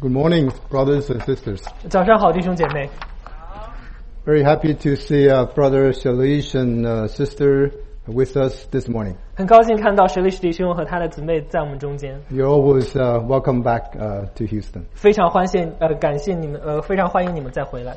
Good morning, brothers and sisters. 早上好，弟兄姐妹。 Very happy to see Brother Shalish and sister with us this morning. 很高兴看到舍利士弟兄和他的姊妹在我们中间。 You're always welcome back to Houston. 非常感谢你们，非常欢迎你们再回来。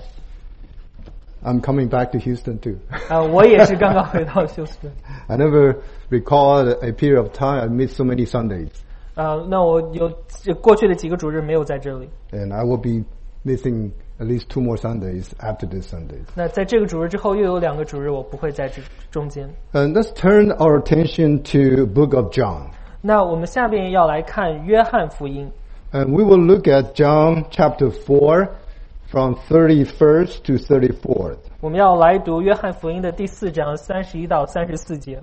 I'm coming back to Houston too. 我也是刚刚回到休斯顿。 I never recall a period of time I missed so many Sundays. 那我有过去的几个主日没有在这里。 And I will be missing at least 2 more Sundays after this Sunday. 那在这个主日之后又有2个主日我不会在这中间。 And let's turn our attention to Book of John. 那我们下边要来看约翰福音。 And we will look at John chapter 4 from 31st to 34th. 我们要来读约翰福音的第4章31到34节。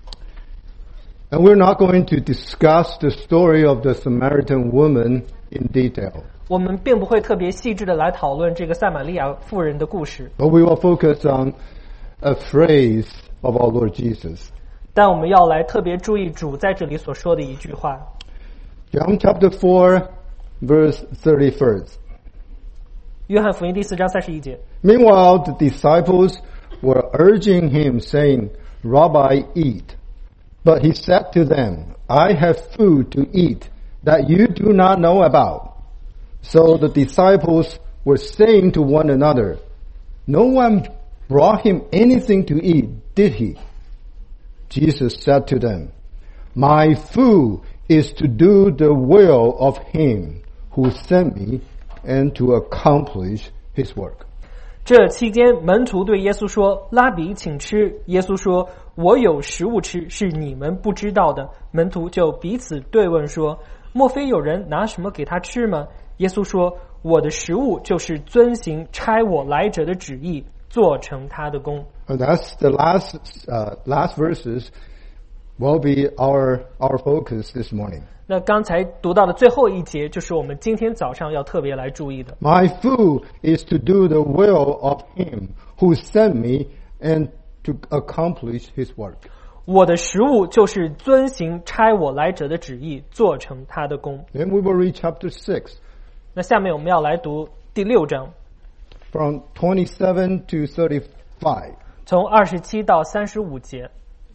And we're not going to discuss the story of the Samaritan woman in detail. 我们并不会特别细致的来讨论这个撒玛利亚妇人的故事。 But we will focus on a phrase of our Lord Jesus. 但我们要来特别注意主在这里所说的一句话。 John chapter 4 verse 31st. 约翰福音第4章31节。 Meanwhile, the disciples were urging him, saying, Rabbi, eat. But he said to them, I have food to eat that you do not know about. So the disciples were saying to one another, No one brought him anything to eat, did he? Jesus said to them, My food is to do the will of him who sent me and to accomplish his work. 这期间门徒对耶稣说，拉比请吃。耶稣说，我有食物吃，是你们不知道的。门徒就彼此对问说，莫非有人拿什么给他吃吗？耶稣说，我的食物就是遵行差我来者的旨意，做成他的功。 And that's the last verses will be our focus this morning. 那刚才读到的最后一节就是我们今天早上要特别来注意的。 My food is to do the will of him who sent me and to accomplish his work. 我的食物就是遵行差我来者的旨意，做成他的功。 Then we will read chapter 6. 那下面我们要来读第6章， From 27 to 35. 从27到35节。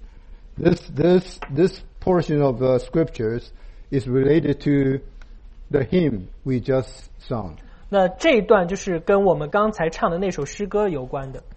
This portion of the scriptures is related to the hymn we just sung. 那这一段就是跟我们刚才唱的那首诗歌有关的。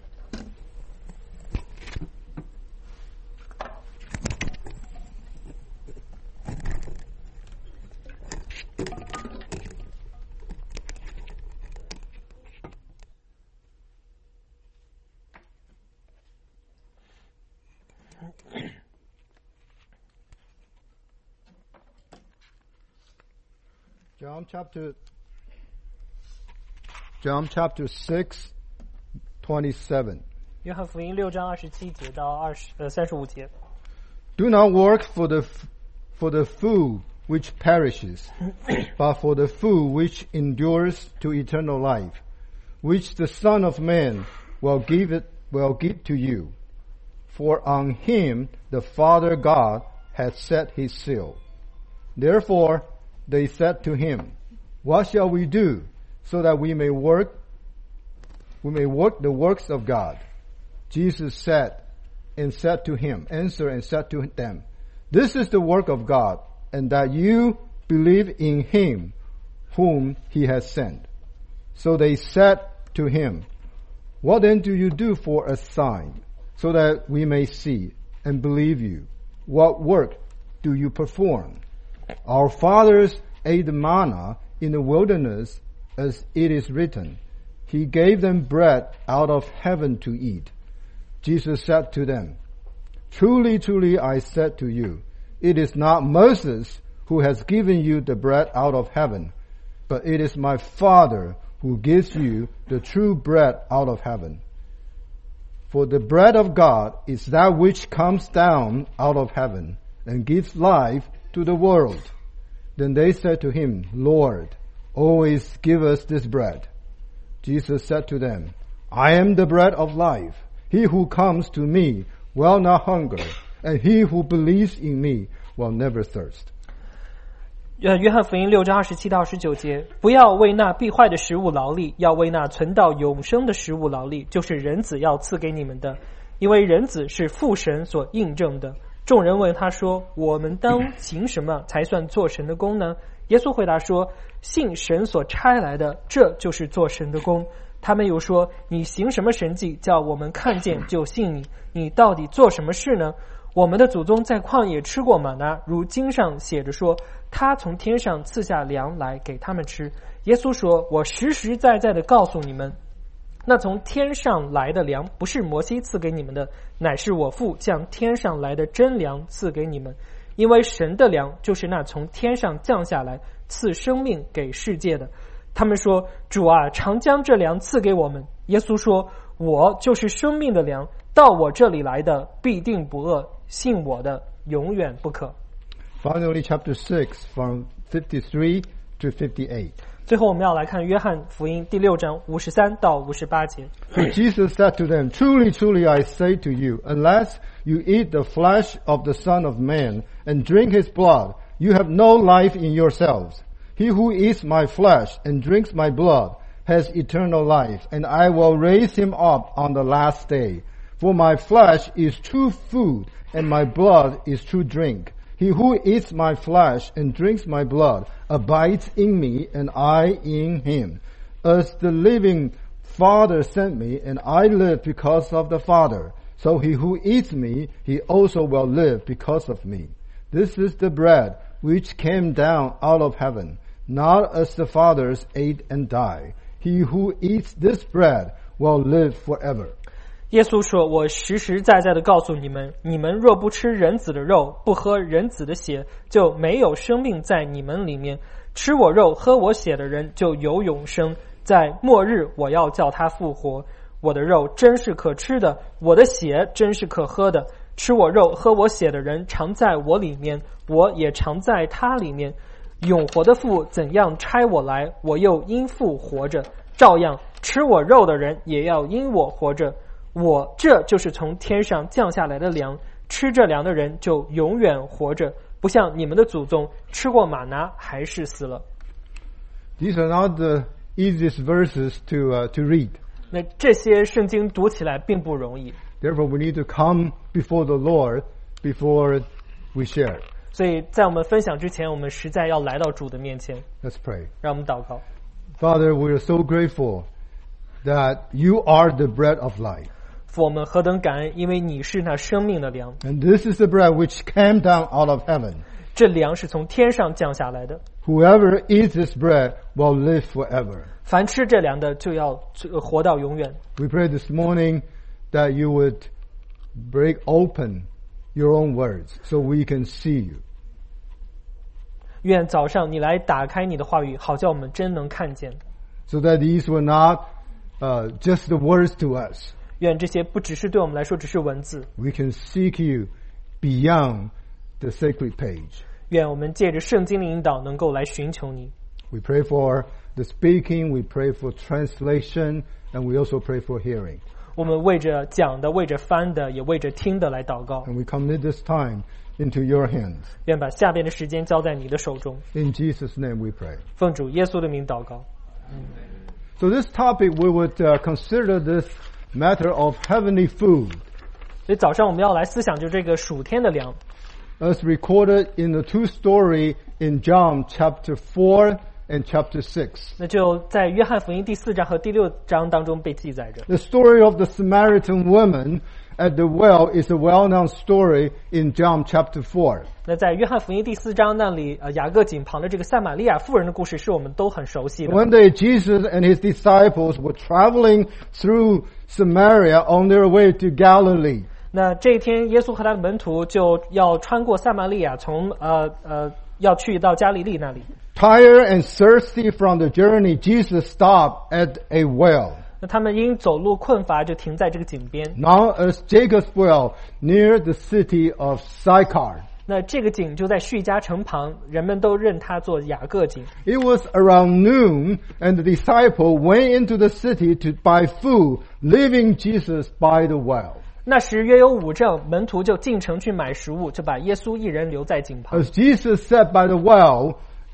John chapter 6, 27. 约翰福音6章27节到35节。 Do not work for the food which perishes, but for the food which endures to eternal life, which the Son of Man will give to you. For on him the Father God has set his seal. Therefore they said to him, What shall we do so that we may work the works of God? Jesus answered and said to them, This is the work of God, and that you believe in him whom he has sent. So they said to him, What then do you do for a sign, so that we may see and believe you? What work do you perform? Our fathers ate manna in the wilderness, as it is written, He gave them bread out of heaven to eat. Jesus said to them, Truly, truly, I said to you, it is not Moses who has given you the bread out of heaven, but it is my Father who gives you the true bread out of heaven. For the bread of God is that which comes down out of heaven and gives life to the world. Then they said to him, Lord, always give us this bread. Jesus said to them, I am the bread of life. He who comes to me will not hunger, and he who believes in me will never thirst. 约翰福音6章27到29节，不要为那必坏的食物劳力，要为那存到永生的食物劳力，就是人子要赐给你们的，因为人子是父神所印证的。众人问他说，我们当行什么才算做神的工呢？耶稣回答说，信神所差来的，这就是做神的工。他们又说，你行什么神迹，叫我们看见就信你？你到底做什么事呢？我们的祖宗在旷野吃过玛拿，如经上写着说，他从天上赐下粮来给他们吃。耶稣说，我实实在在的告诉你们，那从天上来的粮不是摩西赐给你们的，乃是我父将天上来的真粮赐给你们。因为神的粮就是那从天上降下来赐生命给世界的。他们说，主啊，常将这粮赐给我们。耶稣说，我就是生命的粮，到我这里来的必定不饿，信我的永远不渴。 Finally, chapter 6 from 53 to 58. 最后我们要来看约翰福音第6章53到58节。 So Jesus said to them, Truly, truly, I say to you, unless you eat the flesh of the Son of Man and drink his blood, you have no life in yourselves. He who eats my flesh and drinks my blood has eternal life, and I will raise him up on the last day. For my flesh is true food, and my blood is true drink. He who eats my flesh and drinks my blood abides in me, and I in him. As the living Father sent me, and I live because of the Father. So he who eats me, he also will live because of me. This is the bread which came down out of heaven, not as the fathers ate and died. He who eats this bread will live forever. 耶稣说，我实实在在的告诉你们，你们若不吃人子的肉，不喝人子的血，就没有生命在你们里面。吃我肉喝我血的人就有永生，在末日我要叫他复活。我的肉真是可吃的，我的血真是可喝的。吃我肉喝我血的人常在我里面，我也常在他里面。永活的父怎样差我来，我又因父活着，照样吃我肉的人也要因我活着。我这就是从天上降下来的粮，吃这粮的人就永远活着，不像你们的祖宗吃过玛拿还是死了。 These are not the easiest verses to read. 那这些圣经读起来并不容易， Therefore, we need to come before the Lord before we share. 所以在我们分享之前，我们实在要来到主的面前。 Let's pray. 让我们祷告。 Father, we are so grateful that you are the bread of life. 父，我们何等感恩，因为你是那生命的粮。 And this is the bread which came down out of heaven. 这粮是从天上降下来的， Whoever eats this bread will live forever. 凡吃这粮的就要活到永远。 We pray this morning that you would break open your own words so we can see you. 愿早上你来打开你的话语，好叫我们真能看见。 So that these were not just the words to us. 愿这些不只是对我们来说只是文字， We can seek you beyond the sacred page. 愿我们借着圣经的引导能够来寻求你。 We pray for the speaking, we pray for translation, and we also pray for hearing. 我们为着讲的，为着翻的，也为着听的来祷告。 And we commit this time into your hands. 愿把下边的时间交在你的手中。 In Jesus' name we pray. 奉主耶稣的名祷告。 So this topic, we would consider this matter of heavenly food, 所以早上我们要来思想就这个属天的粮， as recorded in the two story in John chapter 4 and chapter 6. 那就在约翰福音第4章和第6章当中被记载着。 The story of the Samaritan woman at the well is a well-known story in John chapter 4. 那在约翰福音第4章那里，雅各井旁的这个撒玛利亚妇人的故事是我们都很熟悉的。 One day Jesus and his disciples were traveling through Samaria on their way to Galilee. 那这一天，耶稣和他的门徒就要穿过撒玛利亚，要去到加利利那里。 Tired and thirsty from the journey, Jesus stopped at a well, 那他们因走路困乏，就停在这个井边。 known as Jacob's well, near the city of Sychar. 那这个井就在叙加城旁，人们都认它做雅各井。 It was around noon, and the disciple went into the city to buy food, leaving Jesus by the well. 那时约有5正，门徒就进城去买食物，就把耶稣一人留在井旁。 As Jesus sat by the well,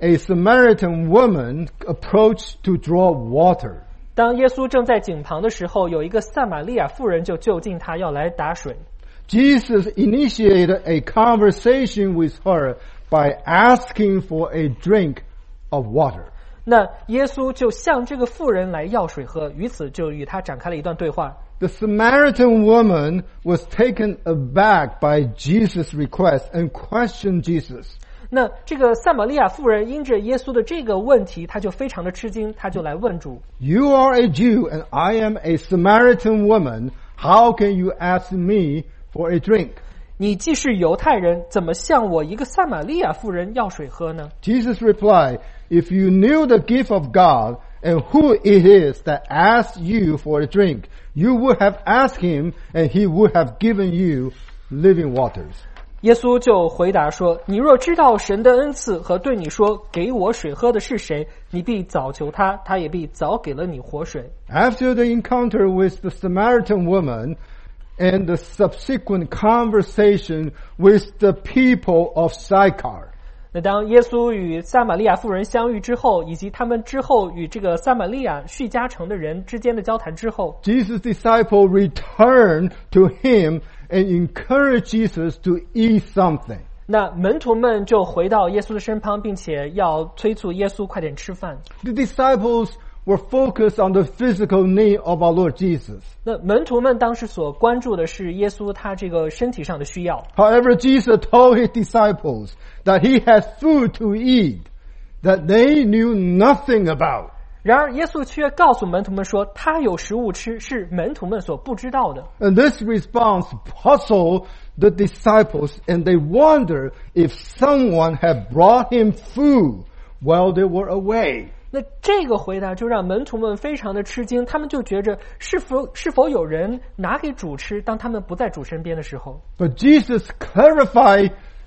a Samaritan woman approached to draw water. 当耶稣正在井旁的时候，有一个撒玛利亚妇人就就近他要来打水。 Jesus initiated a conversation with her by asking for a drink of water. 那耶稣就向这个妇人来要水喝，于此就与他展开了一段对话。 The Samaritan woman was taken aback by Jesus' request and questioned Jesus. 那这个撒玛利亚妇人因着耶稣的这个问题，她就非常的吃惊，她就来问主 You are a Jew and I am a Samaritan woman. How can you ask me for a drink? 你既是犹太人，怎么向我一个撒玛利亚妇人要水喝呢？ Jesus replied, If you knew the gift of God and who it is that asks you for a drink, you would have asked him and he would have given you living waters. 耶稣就回答说，你若知道神的恩赐和对你说给我水喝的是谁，你必早求他，他也必早给了你活水。 After the encounter with the Samaritan woman and the subsequent conversation with the people of Sychar, 那当耶稣与撒玛利亚妇人相遇之后，以及他们之后与这个撒玛利亚叙加城的人之间的交谈之后， Jesus' disciple returned to him and encouraged Jesus to eat something. 那门徒们就回到耶稣的身旁，并且要催促耶稣快点吃饭。 The disciples were focused on the physical need of our Lord Jesus. 那门徒们当时所关注的是耶稣他这个身体上的需要。 However, Jesus told his disciples that he had food to eat that they knew nothing about. 然而耶稣却告诉门徒们说，他有食物吃，是门徒们所不知道的。 And this response puzzled the disciples, and they wondered if someone had brought him food while they were away. 那这个回答就让门徒们非常的吃惊，他们就觉着是否有人拿给主吃，当他们不在主身边的时候。 But Jesus clarified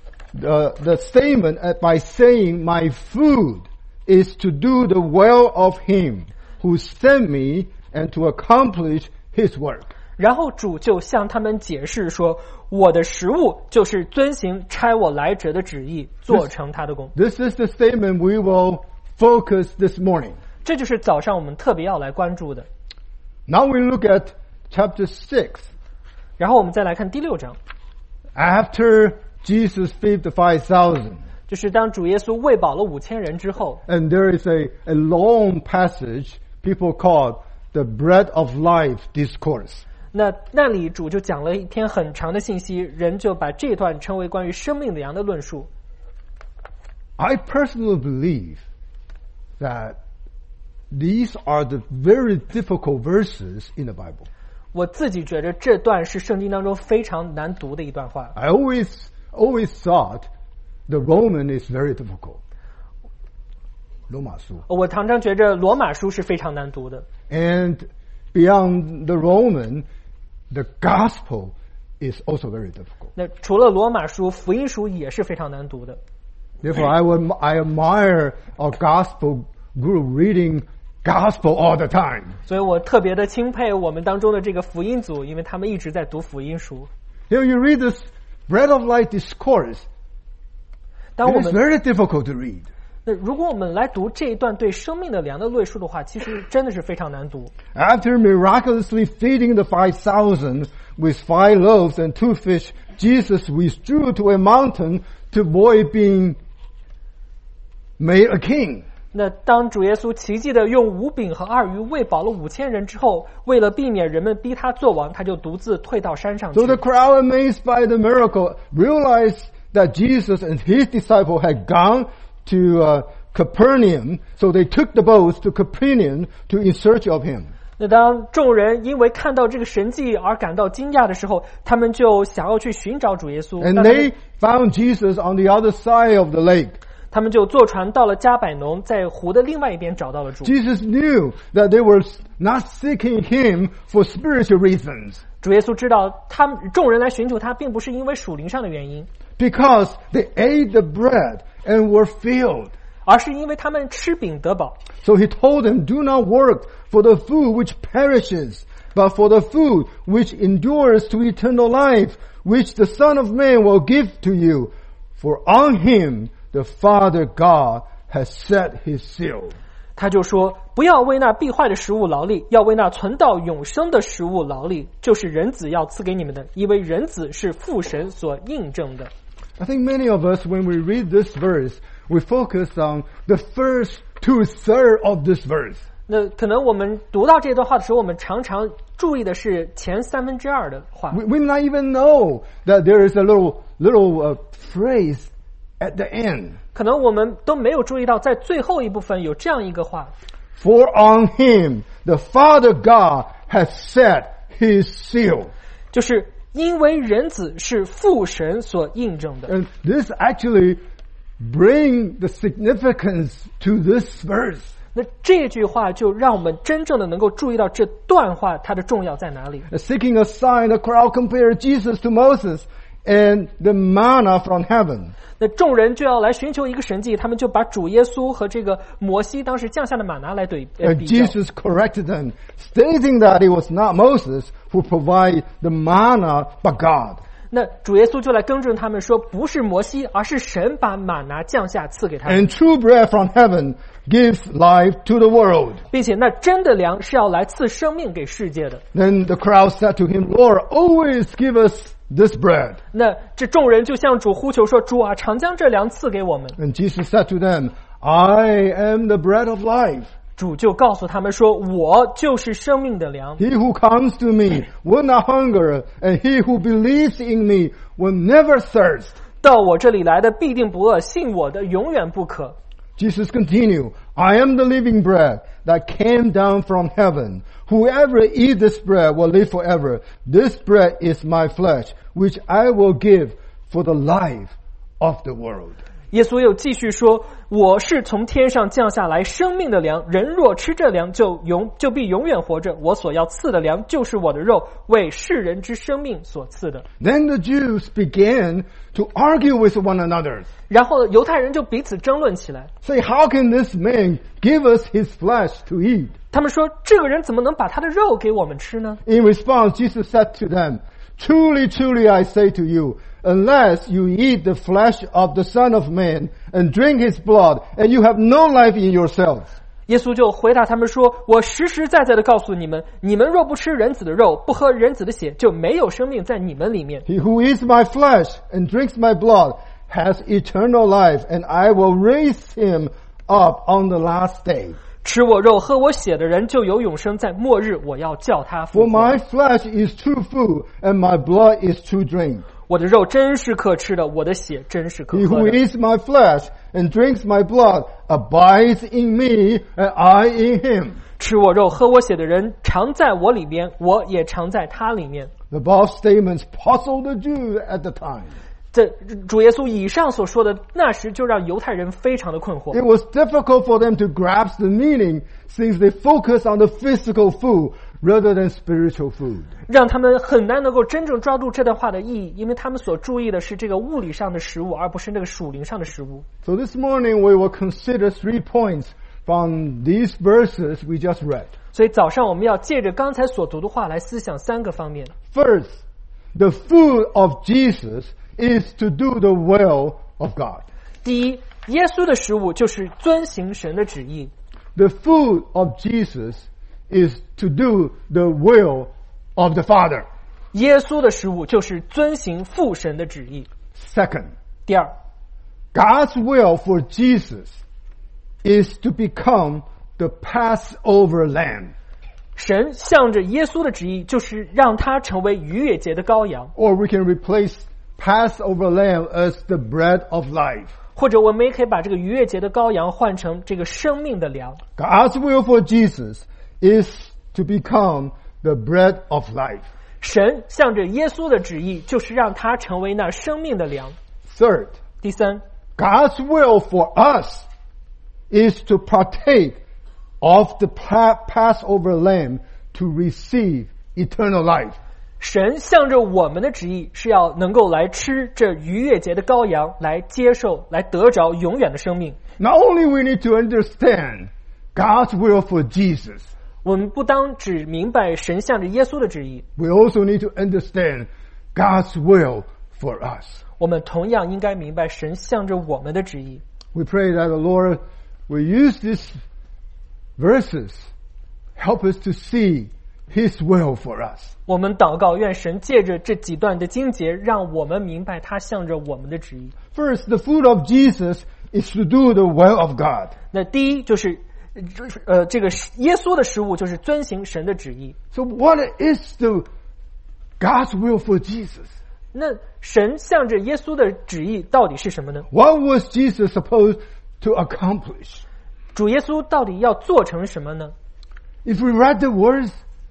the statement by saying, My food is to do the will of him who sent me and to accomplish his work. 然后主就向他们解释说，我的食物就是遵行差我来者的旨意，做成他的工。 This is the statement we will focus this morning. 这就是早上我们特别要来关注的。 Now we look at chapter 6. 然后我们再来看第6章， After Jesus fed the 5,000. 就是当主耶稣喂饱了5000人之后， And there is a long passage people call the bread of life discourse. 那里主就讲了一篇很长的信息，人就把这段称为关于生命的粮的论述。 I personally believe that these are the very difficult verses in the Bible. 我自己觉得这段是圣经当中非常难读的一段话。 I always thought the Roman is very difficult. 罗马书。 我常常觉着罗马书是非常难读的。 And beyond the Roman, the gospel is also very difficult. 那除了罗马书，福音书也是非常难读的。 Therefore, I admire our gospel group reading gospel all the time. 所以我特别的钦佩我们当中的这个福音组，因为他们一直在读福音书。 Here you read this bread of life discourse. 当 It 我 is 们 very difficult to read. 那如果我们来读这一段对生命的粮的论述的话，其实真的是非常难读。 After miraculously feeding the 5,000 with 5 loaves and 2 fish, Jesus withdrew to a mountain to avoid being made a king. 那当主耶稣奇迹的用5饼和2鱼喂饱了5000人之后，为了避免人们逼他做王，他就独自退到山上去。 So the crowd, amazed by the miracle, realized that Jesus and his disciple had gone to Capernaum, so they took the boats to Capernaum to in search of him. 那当众人因为看到这个神迹而感到惊讶的时候，他们就想要去寻找主耶稣。 And 那 they found Jesus on the other side of the lake. 他们就坐船到了加百农，在湖的另外一边找到了主。 Jesus knew that they were not seeking him for spiritual reasons, 主耶稣知道，众人来寻求他，并不是因为属灵上的原因， because they ate the bread and were filled. 而是因为他们吃饼得饱。 So he told them, do not work for the food which perishes, but for the food which endures to eternal life, which the Son of Man will give to you. For on him the Father God has set his seal. 他就说，不要为那必坏的食物劳力，要为那存到永生的食物劳力，就是人子要赐给你们的，因为人子是父神所印证的。 I think many of us, when we read this verse, we focus on the first 2/3 of this verse. 那可能我们读到这段话的时候，我们常常注意的是前2/3的话。 We may not even know that there is a little phrase at the end. 可能我们都没有注意到，在最后一部分有这样一个话 For on him the Father God has set his seal. 就是因为人子是父神所印证的。 And this actually brings the significance to this verse. 那这句话就让我们真正的能够注意到这段话它的重要在哪里。 Seeking a sign, the crowd compared Jesus to Moses and the manna from heaven. 那众人就要来寻求一个神迹，他们就把主耶稣和这个摩西当时降下的玛拿来比 And 较。 Jesus corrected them, stating that it was not Moses who provided the manna, but God. 那主耶稣就来更正他们说，不是摩西，而是神把玛拿降下赐给他们， And true bread from heaven gives life to the world. 并且那真的粮是要来赐生命给世界的。 Then the crowd said to him, Lord, always give us this bread. 那这众人就向主呼求说，主啊，常将这粮赐给我们。 And Jesus said to them, I am the bread of life. 主就告诉他们说，我就是生命的粮。 He who comes to me will not hunger, and he who believes in me will never thirst. 到我这里来的必定不饿，信我的永远不渴。 Jesus continued, I am the living bread that came down from heaven. Whoever eats this bread will live forever. This bread is my flesh, which I will give for the life of the world. 耶稣又继续说，我是从天上降下来生命的粮，人若吃这粮就必永远活着。我所要赐的粮就是我的肉，为世人之生命所赐的。 Then the Jews began to argue with one another. 然后犹太人就彼此争论起来， Say, how can this man give us his flesh to eat? 他们说，这个人怎么能把他的肉给我们吃呢？ In response, Jesus said to them, Truly, truly, I say to you, unless you eat the flesh of the Son of Man and drink his blood, and you have no life in yourselves. 耶稣就回答他们说，我实实在在的告诉你们，你们若不吃人子的肉，不喝人子的血，就没有生命在你们里面。 He who eats my flesh and drinks my blood has eternal life, and I will raise him up on the last day. 吃我肉喝我血的人就有永生，在末日我要叫他复 For 活。 my flesh is true food, and my blood is true drink. 我的肉真是可吃的，我的血真是可 He 喝 who 的。 eats my flesh and drinks my blood abides in me, and I in him. 吃我肉喝我血的人常在我里面，我也常在他里面。 The above statements puzzled the Jews at the time. 这主耶稣以上所说的，那时就让犹太人非常的困惑。 It was difficult for them to grasp the meaning since they focus on the physical food rather than spiritual food. 让他们很难能够真正抓住这段话的意义，因为他们所注意的是这个物理上的食物，而不是那个属灵上的食物。 So this morning we will consider 3 points from these verses we just read. 所以早上我们要借着刚才所读的话来思想3个方面。 First, the food of Jesus is to do the will of God. 第一，耶稣的食物就是遵行神的旨意。 The food of Jesus is to do the will of the Father. 耶稣的食物就是遵行父神的旨意。 Second, 第二， God's will for Jesus is to become the Passover lamb. 神向着耶稣的旨意，就是让他成为逾越节的羔羊， Or we can replace Passover lamb as the bread of life. 或者我们也可以把这个逾越节的羔羊换成这个生命的粮。 God's will for Jesus is to become the bread of life. 神向着耶稣的旨意，就是让他成为那生命的粮。 Third, 第三， God's will for us is to partake of the Passover lamb to receive eternal life. 神向着我们的旨意是要能够来吃这逾越节的羔羊，来接受，来得着永远的生命。 Not only we need to understand God's will for Jesus, 我们不当只明白神向着耶稣的旨意， we also need to understand God's will for us. 我们同样应该明白神向着我们的旨意。 We pray that the Lord we use these verses, help us to see His will for us. 我们祷告，愿神借着这几段的经节，让我们明白他向着我们的旨意。 First, the fruit of Jesus is to do the will of God. 那第一就是这个耶稣的食物就是遵行神的旨意。 So what is the God's will for Jesus? 那神向着耶稣的旨意到底是什么呢？ What was Jesus supposed to accomplish? 主耶稣到底要做成什么呢？ If we read the words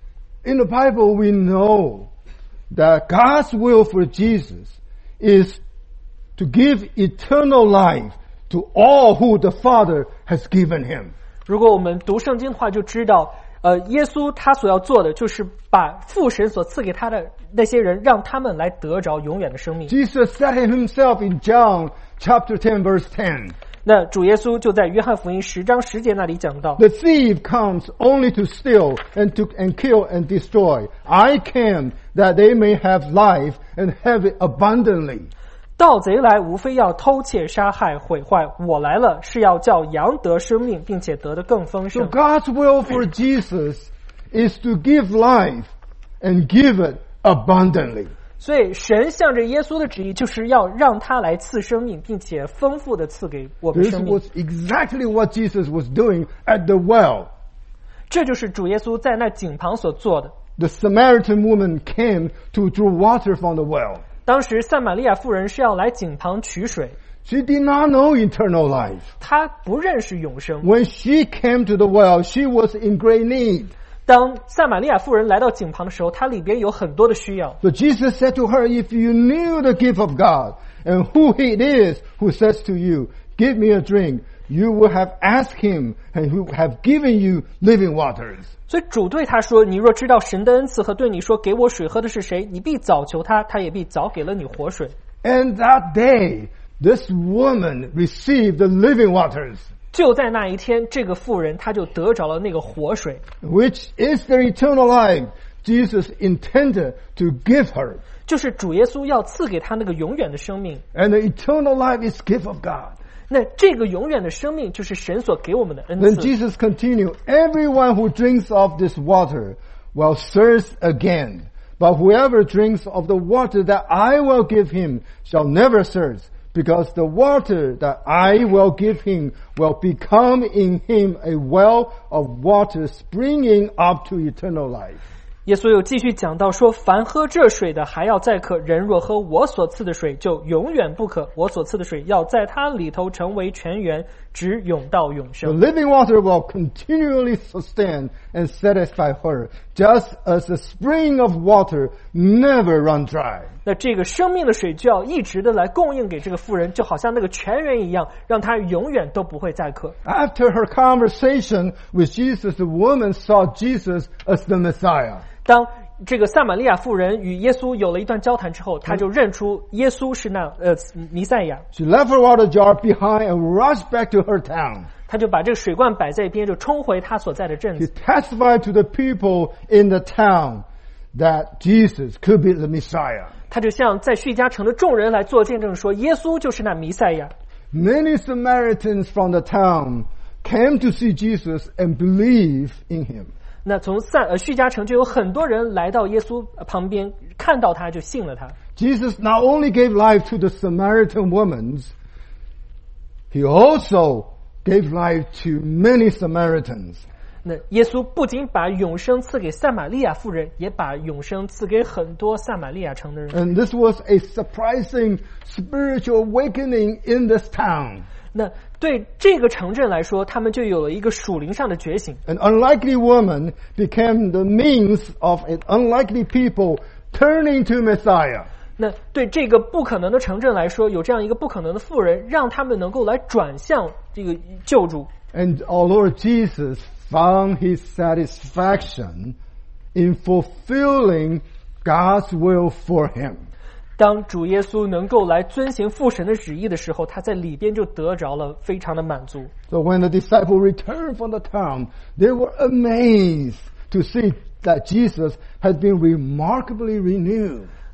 in the Bible, we know that God's will for Jesus is to give eternal life to all who the Father has given him. 如果我们读圣经的话，就知道，耶稣他所要做的就是把父神所赐给他的那些人，让他们来得着永远的生命。 Jesus said it himself in John chapter 10 verse 10. 那主耶稣就在约翰福音10章10节那里讲到， The thief comes only to steal and kill and destroy. I came that they may have life and have it abundantly. 盗贼来无非要偷窃杀害毁坏，我来了是要叫羊得生命，并且得的更丰 So 盛。 God's will for Jesus is to give life and give it abundantly. 所以神向着耶稣的旨意，就是要让他来赐生命，并且丰富的赐给我们 This 生命。 was exactly what Jesus was doing at the well. 这就是主耶稣在那井旁所做的。 The Samaritan woman came to draw water from the well. 当时撒玛利亚妇人是要来井旁取水， She did not know eternal life. 她不认识永生。 When she came to the well, she was in great need. 当撒玛利亚妇人来到井旁的时候，她里边有很多的需要。 So Jesus said to her, if you knew the gift of God and who it is who says to you, give me a drink, you would have asked him and he would have given you living waters. 所以主对他说：“你若知道神的恩赐和对你说给我水喝的是谁，你必早求他，他也必早给了你活水。” And that day, this woman received the living waters, 就在那一天，这个妇人她就得着了那个活水， which is the eternal life Jesus intended to give her. 就是主耶稣要赐给她那个永远的生命。 And the eternal life is gift of God. 那这个永远的生命就是神所给我们的恩 Then 赐。 Jesus continued, everyone who drinks of this water will thirst again. But whoever drinks of the water that I will give him shall never thirst, because the water that I will give him will become in him a well of water springing up to eternal life. 耶稣又继续讲到说，凡喝这水的还要再渴，人若喝我所赐的水，就永远不渴。我所赐的水要在它里头成为泉源，直涌到永 The 生。 living water will continually sustain and satisfy her, just as the spring of water never run dry. 那这个生命的水就要一直的来供应给这个妇人，就好像那个泉源一样，让她永远都不会再渴。 After her conversation with Jesus, the woman saw Jesus as the Messiah. 当这个撒玛利亚妇人与耶稣有了一段交谈之后，她就认出耶稣是那弥赛亚， She left her water jar behind and rushed back to her town. 她就把这个水罐摆在一边，就冲回她所在的镇 She 子。 testified to the people in the town that Jesus could be the Messiah. 她就向在叙加城的众人来做见证说，耶稣就是那弥赛亚。 Many Samaritans from the town came to see Jesus and believe in him. 那从叙加城就有很多人来到耶稣旁边，看到他就信了他。 Jesus not only gave life to the Samaritan woman, he also gave life to many Samaritans. 那耶稣不仅把永生赐给撒玛利亚妇人，也把永生赐给很多撒玛利亚城的人。 And this was a surprising spiritual awakening in this town. 那对这个城镇来说，他们就有了一个属灵上的觉醒。 An unlikely woman became the means of an unlikely people turning to Messiah. 那对这个不可能的城镇来说，有这样一个不可能的妇人，让他们能够来转向这个救主。 And our Lord Jesus found his satisfaction in fulfilling God's will for him. 当主耶稣能够来遵行父神的旨意的时候，他在里边就得着了非常的满足。 So when the disciples returned from the town, they were amazed to see that Jesus had been remarkably renewed.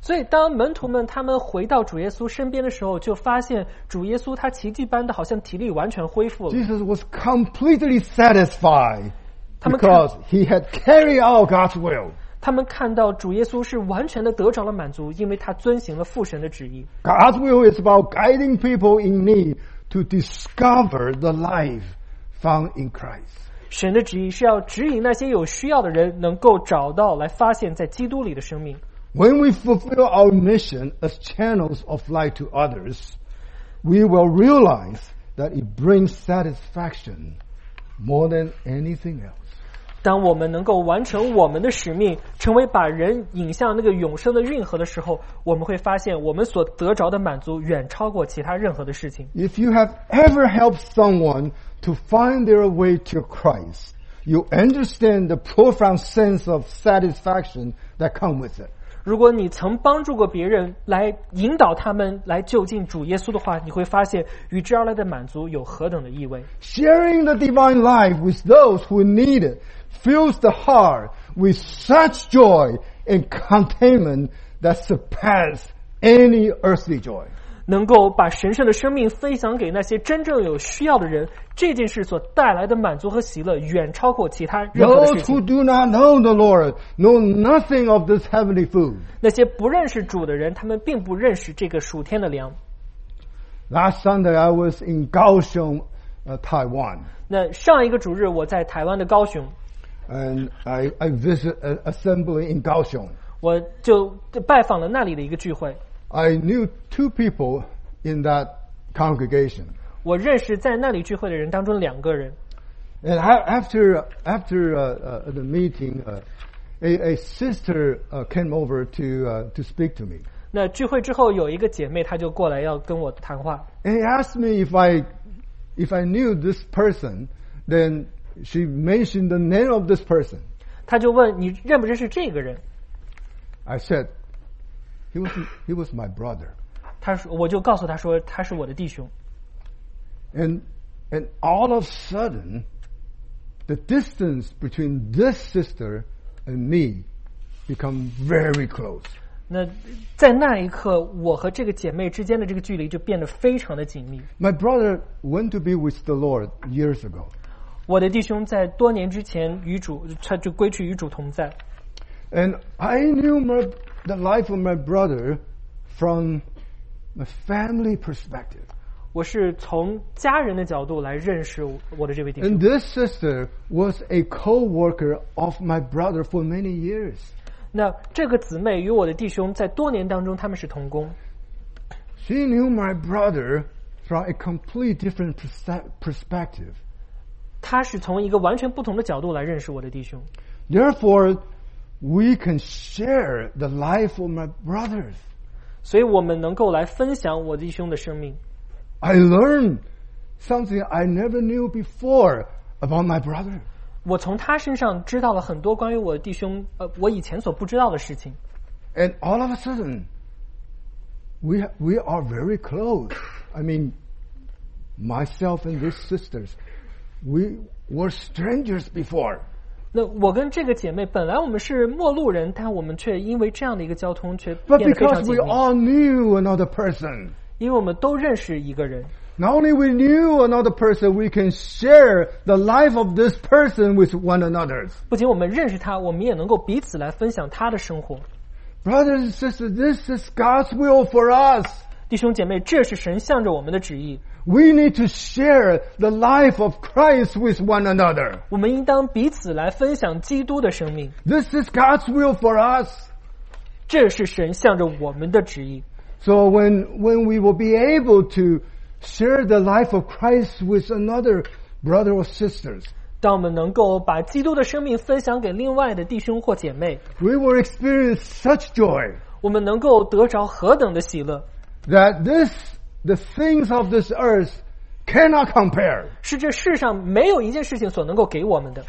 所以当门徒们他们回到主耶稣身边的时候，就发现主耶稣他奇迹般的好像体力完全恢复了。 Jesus was completely satisfied 他们看 because he had carried out God's will. 他们看到主耶稣是完全的得着了满足，因为他遵行了父神的旨意。 God's will is about guiding people in need to discover the life found in Christ. 神的旨意是要指引那些有需要的人能够找到来发现在基督里的生命。 When we fulfill our mission as channels of light to others, we will realize that it brings satisfaction more than anything else. 当我们能够完成我们的使命，成为把人引向那个永生的运河的时候，我们会发现我们所得着的满足远超过其他任何的事情。 If you have ever helped someone to find their way to Christ, you understand the profound sense of satisfaction that comes with it. 如果你曾帮助过别人来引导他们来就近主耶稣的话，你会发现与之而来的满足有何等的意味。 Sharing the divine life with those who need it fills the heart with such joy and contentment that surpass any earthly joy. 能够把神圣的生命分享给那些真正有需要的人，这件事所带来的满足和喜乐远超过其他任何的事 Those who 情。 do not know the Lord know nothing of this heavenly food. 那些不认识主的人，他们并不认识这个属天的粮。 Last Sunday I was in Kaohsiung, Taiwan, 那上一个主日，我在台湾的高雄， and I visit an assembly in Kaohsiung. 我就拜访了那里的一个聚会。 I knew two people in that congregation. 我认识在那里聚会的人当中2个人。 And after the meeting, a sister came over to speak to me. 那聚会之后，有一个姐妹，她就过来要跟我谈话。 And he asked me if I knew this person. Then she mentioned the name of this person. 她就问你认不认识这个人？ I said, he was my brother. 我就告诉她说他是我的弟兄。 And all of a sudden, the distance between this sister and me become very close. 那在那一刻，我和这个姐妹之间的这个距离就变得非常的紧密。 My brother went to be with the Lord years ago. 我的弟兄在多年之前他就归去与主同在。 And I knew the life of my brother from a family perspective. 我是从家人的角度来认识我的这位弟兄。 And this sister was a co-worker of my brother for many years. 那这个姊妹与我的弟兄在多年当中他们是同工。 She knew my brother from a complete different perspective. 她是从一个完全不同的角度来认识我的弟兄。 Therefore, we can share the life of my brothers. 所以我们能够来分享我弟兄的生命。 I learned something I never knew before about my brother. 我从他身上知道了很多关于我的弟兄我以前所不知道的事情。 And all of a sudden, we are very close. I mean, myself and these sisters, we were strangers before. 那我跟这个姐妹本来我们是陌路人，但我们却因为这样的一个交通却 But 变得非常 because 紧 we 密。 all knew another person, 因为我们都认识一个人， not only we knew another person, we can share the life of this person with one another. 不仅我们认识他，我们也能够彼此来分享他的生活。 Brothers and sisters, this is God's will for us. 弟兄姐妹，这是神向着我们的旨意。 We need to share the life of Christ with one another. 我们应当彼此来分享基督的生命， This is God's will for us. 这是神向着我们的旨意。 So when we will be able to share the life of Christ with another brother or sisters, 当我们能够把基督的生命分享给另外的弟兄或姐妹， we will experience such joy 我们能够得着何等的喜乐， that the things of this earth cannot compare. 是这世上没有一件事情所能够给我们的。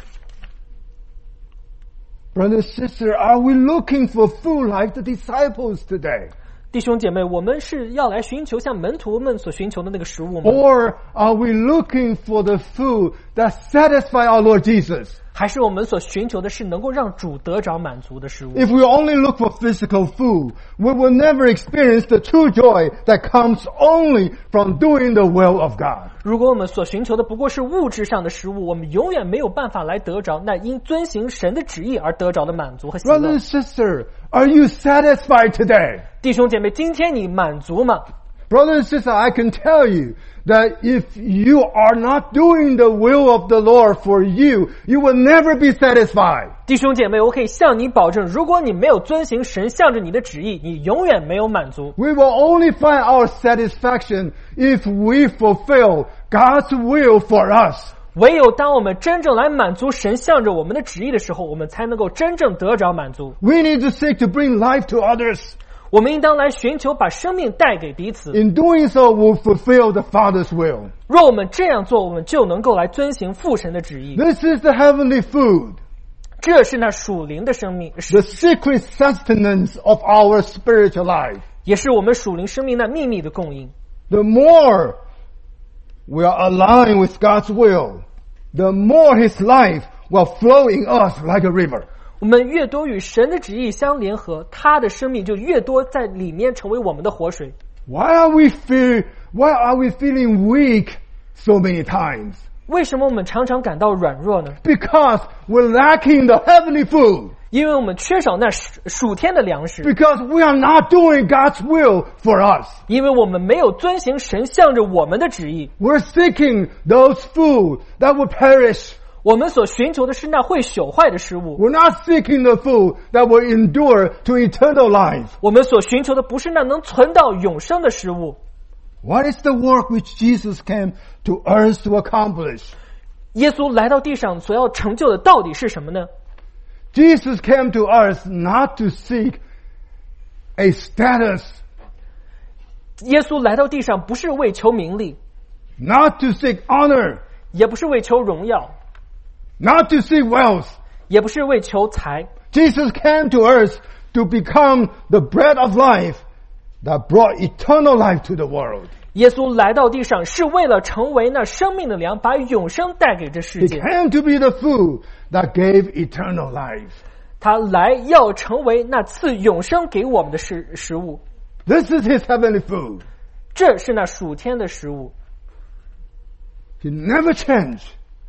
Brother and sister, are we looking for food like the disciples today? 弟兄姐妹，我们是要来寻求像门徒们所寻求的那个食物吗？ Or are we looking for the food that satisfies our Lord Jesus? 还是我们所寻求的是能够让主得着满足的食物？ If we only look for physical food, we will never experience the true joy that comes only from doing the will of God. 如果我们所寻求的不过是物质上的食物，我们永远没有办法来得着那因遵行神的旨意而得着的满足和喜 Brother 乐 and。sister, are you satisfied today? 弟兄姐妹，今天你满足吗？ Brother and sister, I can tell you that if you are not doing the will of the Lord for you, you will never be satisfied. 弟兄姐妹，我可以向你保证，如果你没有遵行神向着你的旨意，你永远没有满足。 We will only find our satisfaction if we fulfill God's will for us. 唯有当我们真正来满足神向着我们的旨意的时候，我们才能够真正得着满足。 We need to seek to bring life to others. 我们应当来寻求把生命带给彼此。 In doing so, we'll fulfill the Father's will. 若我们这样做，我们就能够来遵行父神的旨意。 This is the heavenly food, 这是那属灵的生命， the secret sustenance of our spiritual life. 也是我们属灵生命那秘密的供应。 The more we are aligned with God's will, the more His life will flow in us like a river. 我们越多与神的旨意相联合，他的生命就越多在里面成为我们的活水。 Why are we feeling weak so many times? 为什么我们常常感到软弱呢？ Because we're lacking the heavenly food. 因为我们缺少那属天的粮食， Because we are not doing God's will for us. 因为我们没有遵行神向着我们的旨意。 We're seeking those food that will perish. 我们所寻求的是那会朽坏的食物， We're not seeking the food that will endure to eternal life. 我们所寻求的不是那能存到永生的食物。 What is the work which Jesus came to earth to accomplish? 耶稣来到地上所要成就的到底是什么呢？ Jesus came to earth not to seek a status, 耶稣来到地上不是为求名利， not to seek honor, 也不是为求荣耀， not to seek wealth. 也不是为求财。 Jesus came to earth to become the bread of life that brought eternal life to the world. 耶稣来到地上是为了成为那生命的粮，把永生带给这世 He 界。 came to be the food that gave eternal life. 他来要成为那赐永生给我们的食物， This is His heavenly food. 这是那属天的食物。 He never changed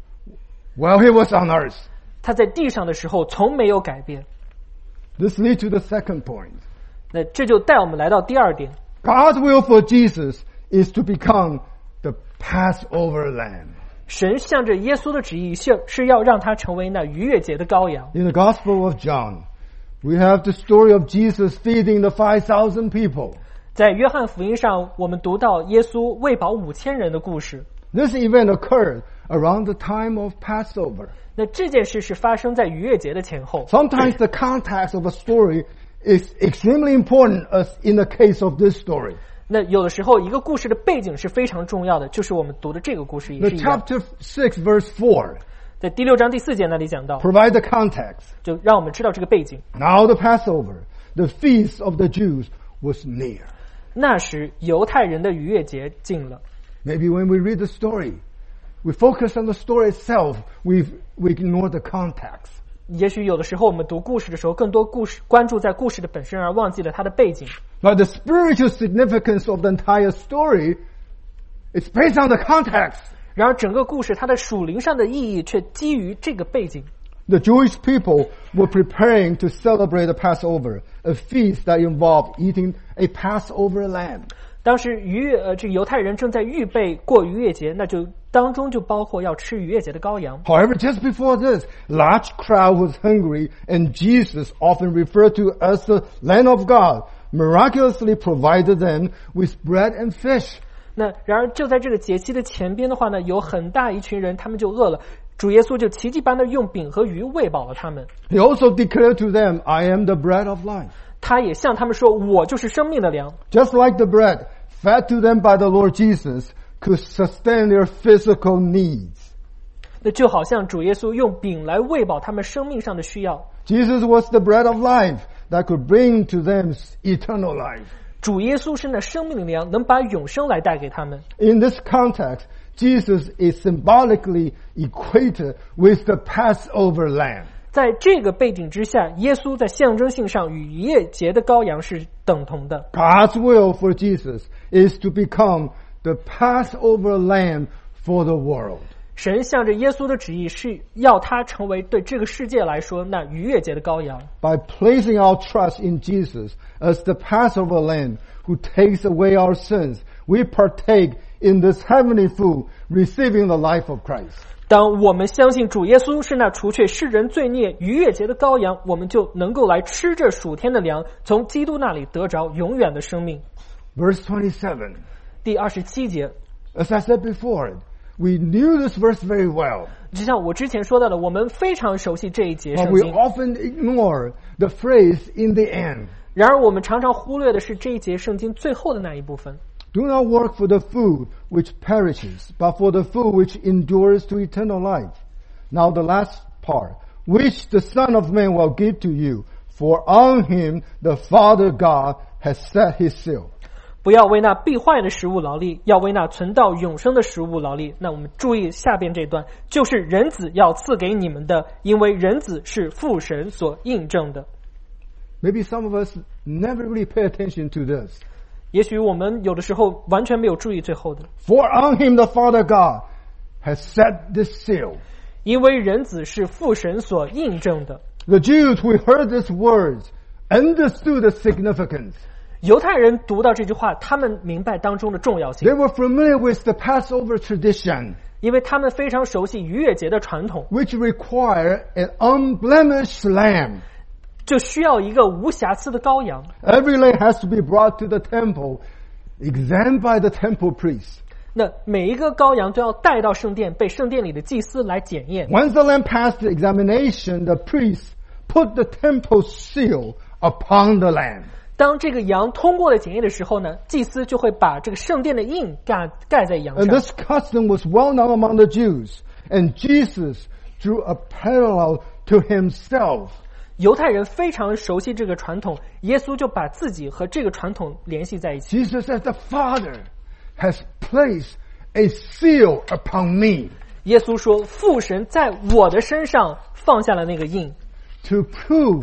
while He was on earth. 他在地上的时候从没有改变。 This leads to the second point. 那这就带我们来到第二点， God's will for Jesus is to become the Passover lamb. 神向着耶稣的旨意是要让他成为那逾越节的羔羊。 In the Gospel of John, we have the story of Jesus feeding the 5,000 people. 在约翰福音上，我们读到耶稣喂饱5000人的故事。 This event occurred around the time of Passover. 那这件事是发生在逾越节的前后。 Sometimes the context of a story is extremely important, as in the case of this story. 那有的时候一个故事的背景是非常重要的，就是我们读的这个故事也 The 是一样。 chapter 6 verse 4 在第6章第4节那里讲到， provide the context. 就让我们知道这个背景。 Now the Passover, the feast of the Jews, was near. 那时犹太人的逾越节近了。 Maybe when we read the story, we focus on the story itself, we ignore the context. 也许有的时候我们读故事的时候，更多关注在故事的本身，而忘记了它的背景。 But the spiritual significance of the entire story is based on the context. 然而整个故事它的属灵上的意义却基于这个背景。 The Jewish people were preparing to celebrate the Passover, a feast that involved eating a Passover lamb. 当时这个犹太人正在预备过逾越节，那就当中就包括要吃逾越节的羔羊。 However, just before this, large crowd was hungry, and Jesus, often referred to as the Lamb of God, miraculously provided them with bread and fish. 那然而就在这个节期的前边的话呢，有很大一群人他们就饿了，主耶稣就奇迹般的用饼和鱼喂饱了他们。 He also declared to them, I am the bread of life. 他也向他们说，我就是生命的粮。 Just like the bread fed to them by the Lord Jesus could sustain their physical needs. 那就好像主耶稣用饼来喂饱他们生命上的需要。 Jesus was the bread of life that could bring to them eternal life. 主耶稣是那生命的粮，能把永生来带给他们。 In this context, Jesus is symbolically equated with the Passover lamb. 在这个背景之下，耶稣在象征性上与逾越节的羔羊是等同的。 God's will for Jesus is to become the Passover lamb for the world. 神向着耶稣的旨意是要他成为对这个世界来说那逾越节的羔羊。 By placing our trust in Jesus as the Passover lamb who takes away our sins, we partake in this heavenly food, receiving the life of Christ. 当我们相信主耶稣是那除却世人罪孽逾越节的羔羊，我们就能够来吃这属天的粮，从基督那里得着永远的生命。 Verse 27. 第27节， As I said before, we knew this verse very well, 就像我之前说到的，我们非常熟悉这一节 but 圣 we 经。 often ignore the phrase in the end. 然而我们常常忽略的是这一节圣经最后的那一部分。 Do not work for the food which perishes, but for the food which endures to eternal life. Now the last part, which the Son of Man will give to you, for on him the Father God has set his seal. 不要为那必坏的食物劳力，要为那存到永生的食物劳力。那我们注意下边这段，就是人子要赐给你们的，因为人子是父神所印证的。 Maybe some of us never really pay attention to this. 也许我们有的时候完全没有注意最后的， For on him the Father God has set this seal. 因为人子是父神所印证的。 The Jews who heard these words understood the significance. 犹太人读到这句话，他们明白当中的重要性 They，were familiar with the Passover tradition, 因为他们非常熟悉逾越节的传统， which required an unblemished lamb. 就需要一个无瑕疵的羔羊。 Every lamb has to be brought to the temple, examined by the temple priest. 那每一个羔羊都要带到圣殿，被圣殿里的祭司来检验。 Once the lamb passed the examination, the priest put the temple seal upon the lamb. 当这个羊通过了检验的时候呢，祭司就会把这个圣殿的印盖在羊 And 上。 this custom was well known among the Jews, and Jesus drew a parallel to himself. 犹太人非常熟悉这个传统，耶稣就把自己和这个传统联系在一起。 Jesus said, the Father has placed a seal upon me 耶稣说，父神在我的身上放下了那个印， to prove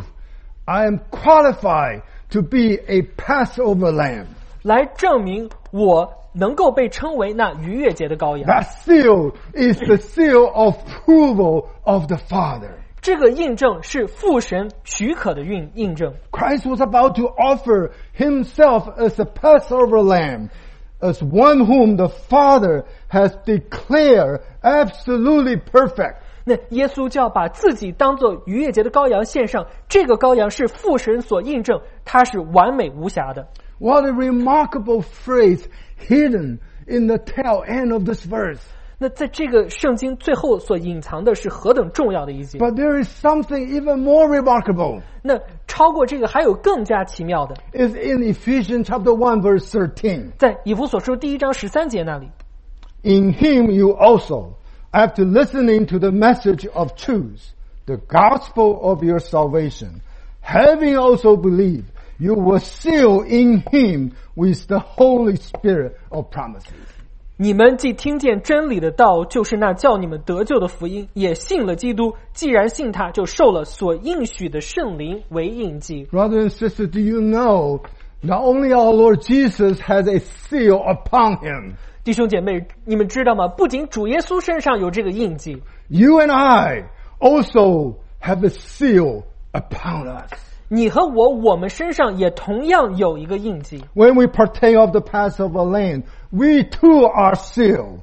I am qualified to be a Passover lamb. 来证明我能够被称为那逾越节的羔羊。 That seal is the seal of approval of the Father. 这个印证是父神许可的印证。 Christ was about to offer himself as a Passover lamb, as one whom the Father has declared absolutely perfect. 那耶稣就要把自己当作逾越节的羔羊献上，这个羔羊是父神所印证，它是完美无瑕的。 What a remarkable phrase hidden in the tail end of this verse. 那在这个圣经最后所隐藏的是何等重要的一节。 But there is something even more remarkable. 那超过这个还有更加奇妙的， It's in Ephesians chapter 1 verse 13. 在以弗所书第1章13节那里， In him you also, after listening to the message of truth, the gospel of your salvation, having also believed, you were sealed in him with the Holy Spirit of promises. 你们既听见真理的道，就是那叫你们得救的福音，也信了基督。既然信他，就受了所应许的圣灵为印记。 Brothers and sisters, do you know not only our Lord Jesus has a seal upon him, 弟兄姐妹，你们知道吗？不仅主耶稣身上有这个印记， you and I also have a seal upon us. 你和我们身上也同样有一个印记。 When we partake of the Passover lamb, we too are sealed,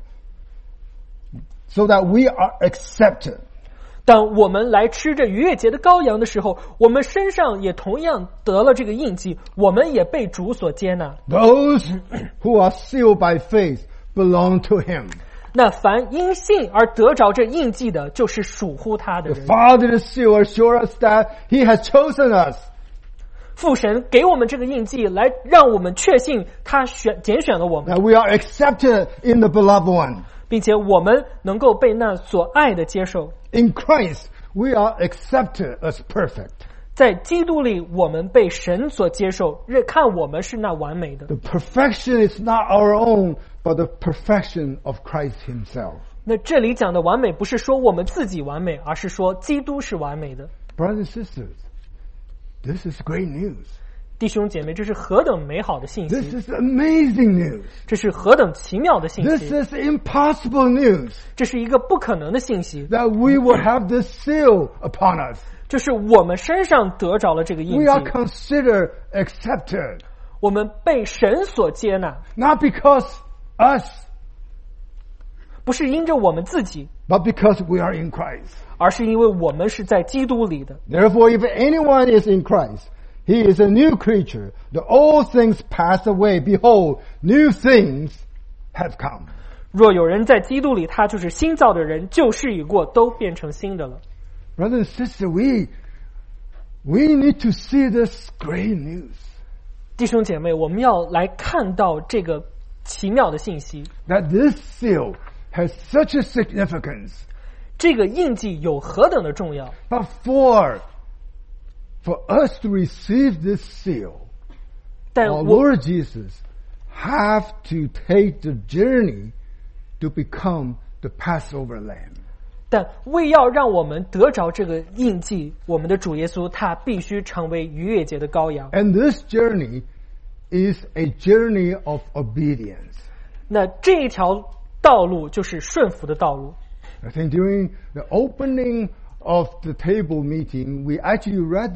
so that we are accepted. 当我们来吃这逾越节的羔羊的时候，我们身上也同样得了这个印记，我们也被主所接纳。 Those who are sealed by faith belong to him. 那凡因信而得着这印记的，就是属乎他的 The 人。 Father's seal assures us that he has chosen us. 父神给我们这个印记，来让我们确信他拣选了我们， That we are accepted in the beloved one. 并且我们能够被那所爱的接受。 In Christ, we are accepted as perfect. 在基督里，我们被神所接受，看我们是那完美的。 The perfection is not our own, but the perfection of Christ himself. 那这里讲的完美，不是说我们自己完美，而是说基督是完美的。 Brothers and sisters, this is great news. 弟兄姐妹，这是何等美好的信 This 息！ is amazing news. 这是何等奇妙的信 This 息！ is impossible news 这是一个不可能的信息， that we will have this seal upon us. 就是我们身上得着了这个印 We 记， are considered accepted, 我们被神所接纳， not because us, 不是因着我们自己， but because we are in Christ. 而是因为我们是在基督里的。 Therefore, if anyone is in Christ, he is a new creature. The old things pass away. Behold, new things have come. 若有人在基督里，他就是新造的人，旧事已过，都变成新的了。 Brother and sister, we need to see this great news 弟兄姐妹，我们要来看到这个奇妙的信息， that this seal has such a significance. 这个印记有何等的重要。 But for us to receive this seal, 但 our 我 Lord Jesus have to take the journey to become the Passover lamb. 但为要让我们得着这个印记，我们的主耶稣他必须成为逾越节的羔羊。 And this journey is a journey of obedience. 那这一条道路就是顺服的道路。 I think during the opening of the table meeting, we actually read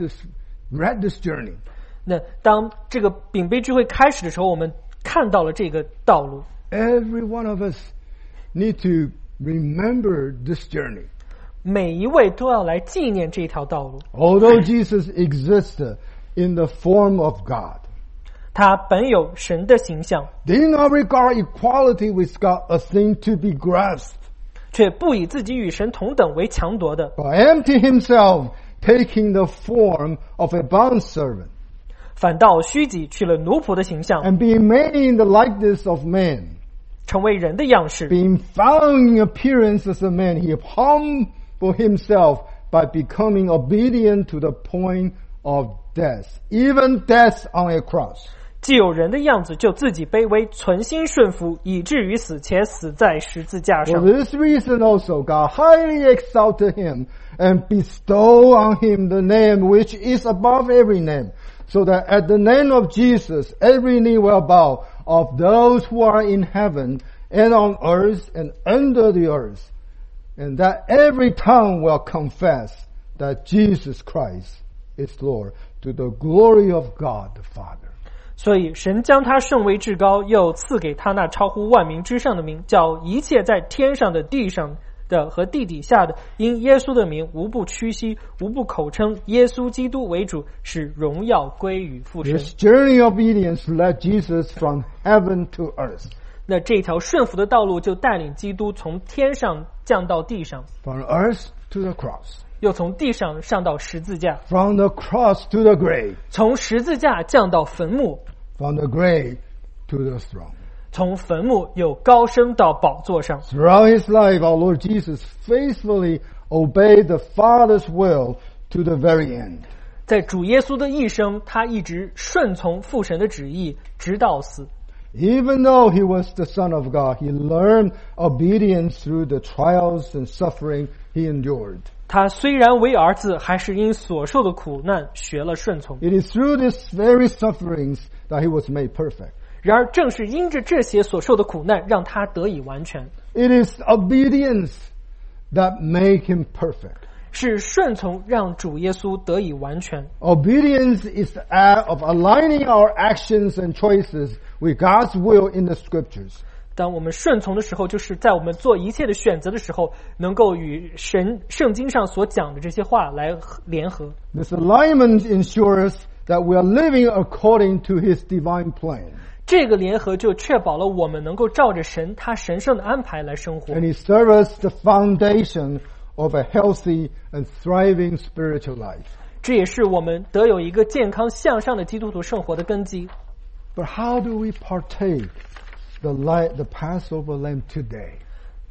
this journey. 那当这个饼杯聚会开始的时候，我们看到了这个道路。 Every one of us need to remember this journey. 每一位都要来纪念这条道路。 Although Jesus existed in the form of God, 他本有神的形象， did not regard equality with God a thing to be grasped, 却不以自己与神同等为强夺的， but emptied himself, taking the form of a bondservant, 反倒虚己，取了奴仆的形象， and being made in the likeness of man. 成为人的样式。 Being found in appearance as a man, he humbled himself by becoming obedient to the point of death, even death on a cross. 既有人的样子，就自己卑微，存心顺服，以至于死，且死在十字架 For 上。 this reason also God highly exalted him and bestowed on him the name which is above every name, so that at the name of Jesus every knee will bow, of those who are in heaven and on earth and under the earth, and that every tongue will confess that Jesus Christ is Lord, to the glory of God the Father. 所以神将他升为至高，又赐给他那超乎万名之上的名，叫一切在天上的、地上的和地底下的，因耶稣的名，无不屈膝，无不口称耶稣基督为主，使荣耀归于父神。 This journey of obedience led Jesus from heaven to earth, 那这条顺服的道路就带领基督从天上降到地上， from earth to the cross, 又从地上上到十字架， from the cross to the grave, 从十字架降到坟墓， from the grave to the throne. 从坟墓又高升到宝座上。 Throughout his life, our Lord Jesus faithfully obeyed the Father's will to the very end. 在主耶稣的一生，他一直顺从父神的旨意，直到死。 Even though he was the Son of God, he learned obedience through the trials and suffering he endured. 他虽然为儿子，还是因所受的苦难学了顺从。 It is through these very sufferings that he was made perfect. 然而，正是因着这些所受的苦难，让他得以完全。 It is obedience that made him perfect. 是顺从让主耶稣得以完全。 Obedience is the act of aligning our actions and choices with God's will in the scriptures. 当我们顺从的时候，就是在我们做一切的选择的时候，能够与圣经上所讲的这些话来联合。 This alignment ensures that we are living according to his divine plan. 这个联合就确保了我们能够照着他神圣的安排来生活。 And it serves as the foundation of a healthy and thriving spiritual life. 这也是我们得有一个健康向上的基督徒生活的根基。 But how do we partake the Passover lamb today?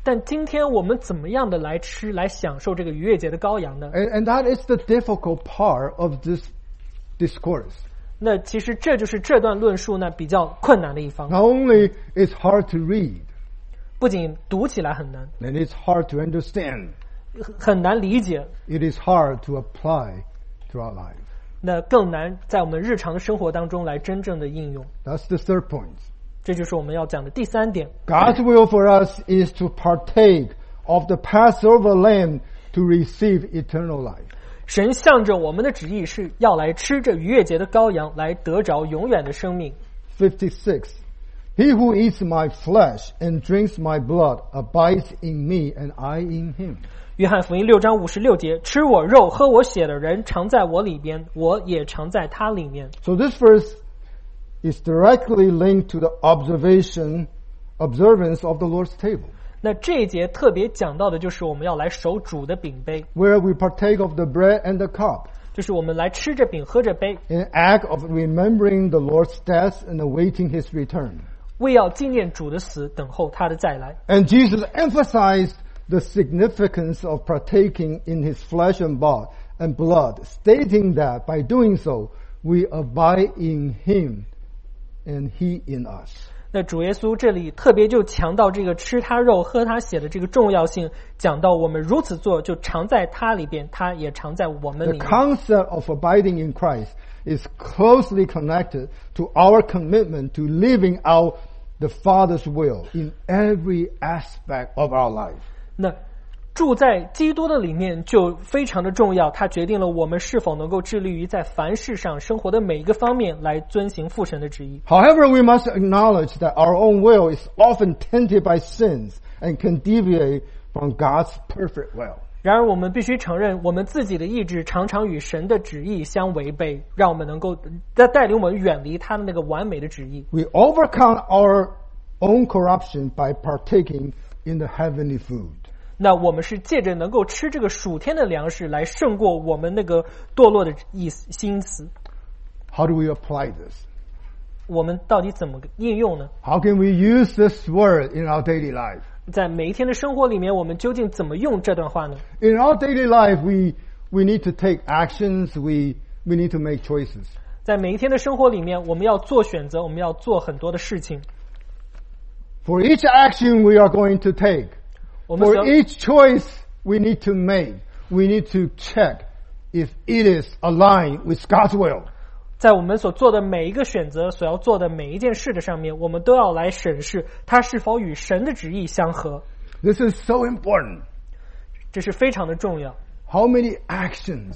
但今天我们怎么样的来吃来享受这个逾越节的羔羊呢？ And that is the difficult part of this discourse. 那其实这就是这段论述呢比较困难的一方， Not only it's hard to read, 不仅读起来很难， and it's hard to understand, 很难理解， it is hard to apply to our life. 那更难在我们日常的生活当中来真正的应用。 That's the third point. 这就是我们要讲的第三点。 God's will for us is to partake of the Passover lamb to receive eternal life. 神向着我们的旨意是要来吃这逾越节的羔羊，来得着永远的生命。 56. He who eats my flesh and drinks my blood abides in me and I in him. 约翰福音6章56节，吃我肉喝我血的人常在我里边，我也常在他里面。 So this verse is directly linked to the observance of the Lord's table, 那这一节特别讲到的就是我们要来守主的饼杯， where we partake of the bread and the cup, 就是我们来吃着饼喝着杯， an act of remembering the Lord's death and awaiting his return. 为要纪念主的死，等候他的再来。 And Jesus emphasized the significance of partaking in his flesh and blood, stating that by doing so, we abide in him and he in us. 那主耶稣这里特别就强调这个吃他肉喝他血的这个重要性，讲到我们如此做就常在他里边，他也常在我们 The 里面。 concept of abiding in Christ is closely connected to our commitment to living out the Father's will in every aspect of our life. 那住在基督的里面就非常的重要，它决定了我们是否能够致力于在凡事上生活的每一个方面来遵行父神的旨意。 However, we must acknowledge that our own will is often tainted by sins and can deviate from God's perfect will. 然而我们必须承认，我们自己的意志常常与神的旨意相违背，让我们能够带领我们远离他的那个完美的旨意。 We overcome our own corruption by partaking in the heavenly food. 那我们是借着能够吃这个属天的粮食来胜过我们那个堕落的心思。 How do we apply this? 我们到底怎么应用呢？ How can we use this word in our daily life? 在每一天的生活里面，我们究竟怎么用这段话呢？ In our daily life, we need to take actions, we need to make choices. 在每一天的生活里面，我们要做选择，我们要做很多的事情。 For each action we are going to take, 我们 for each choice we need to make, we need to check if it is aligned with God's will. 在我们所做的每一个选择，所要做的每一件事的上面，我们都要来审视它是否与神的旨意相合。 This is so important. 这是非常的重要。 How many actions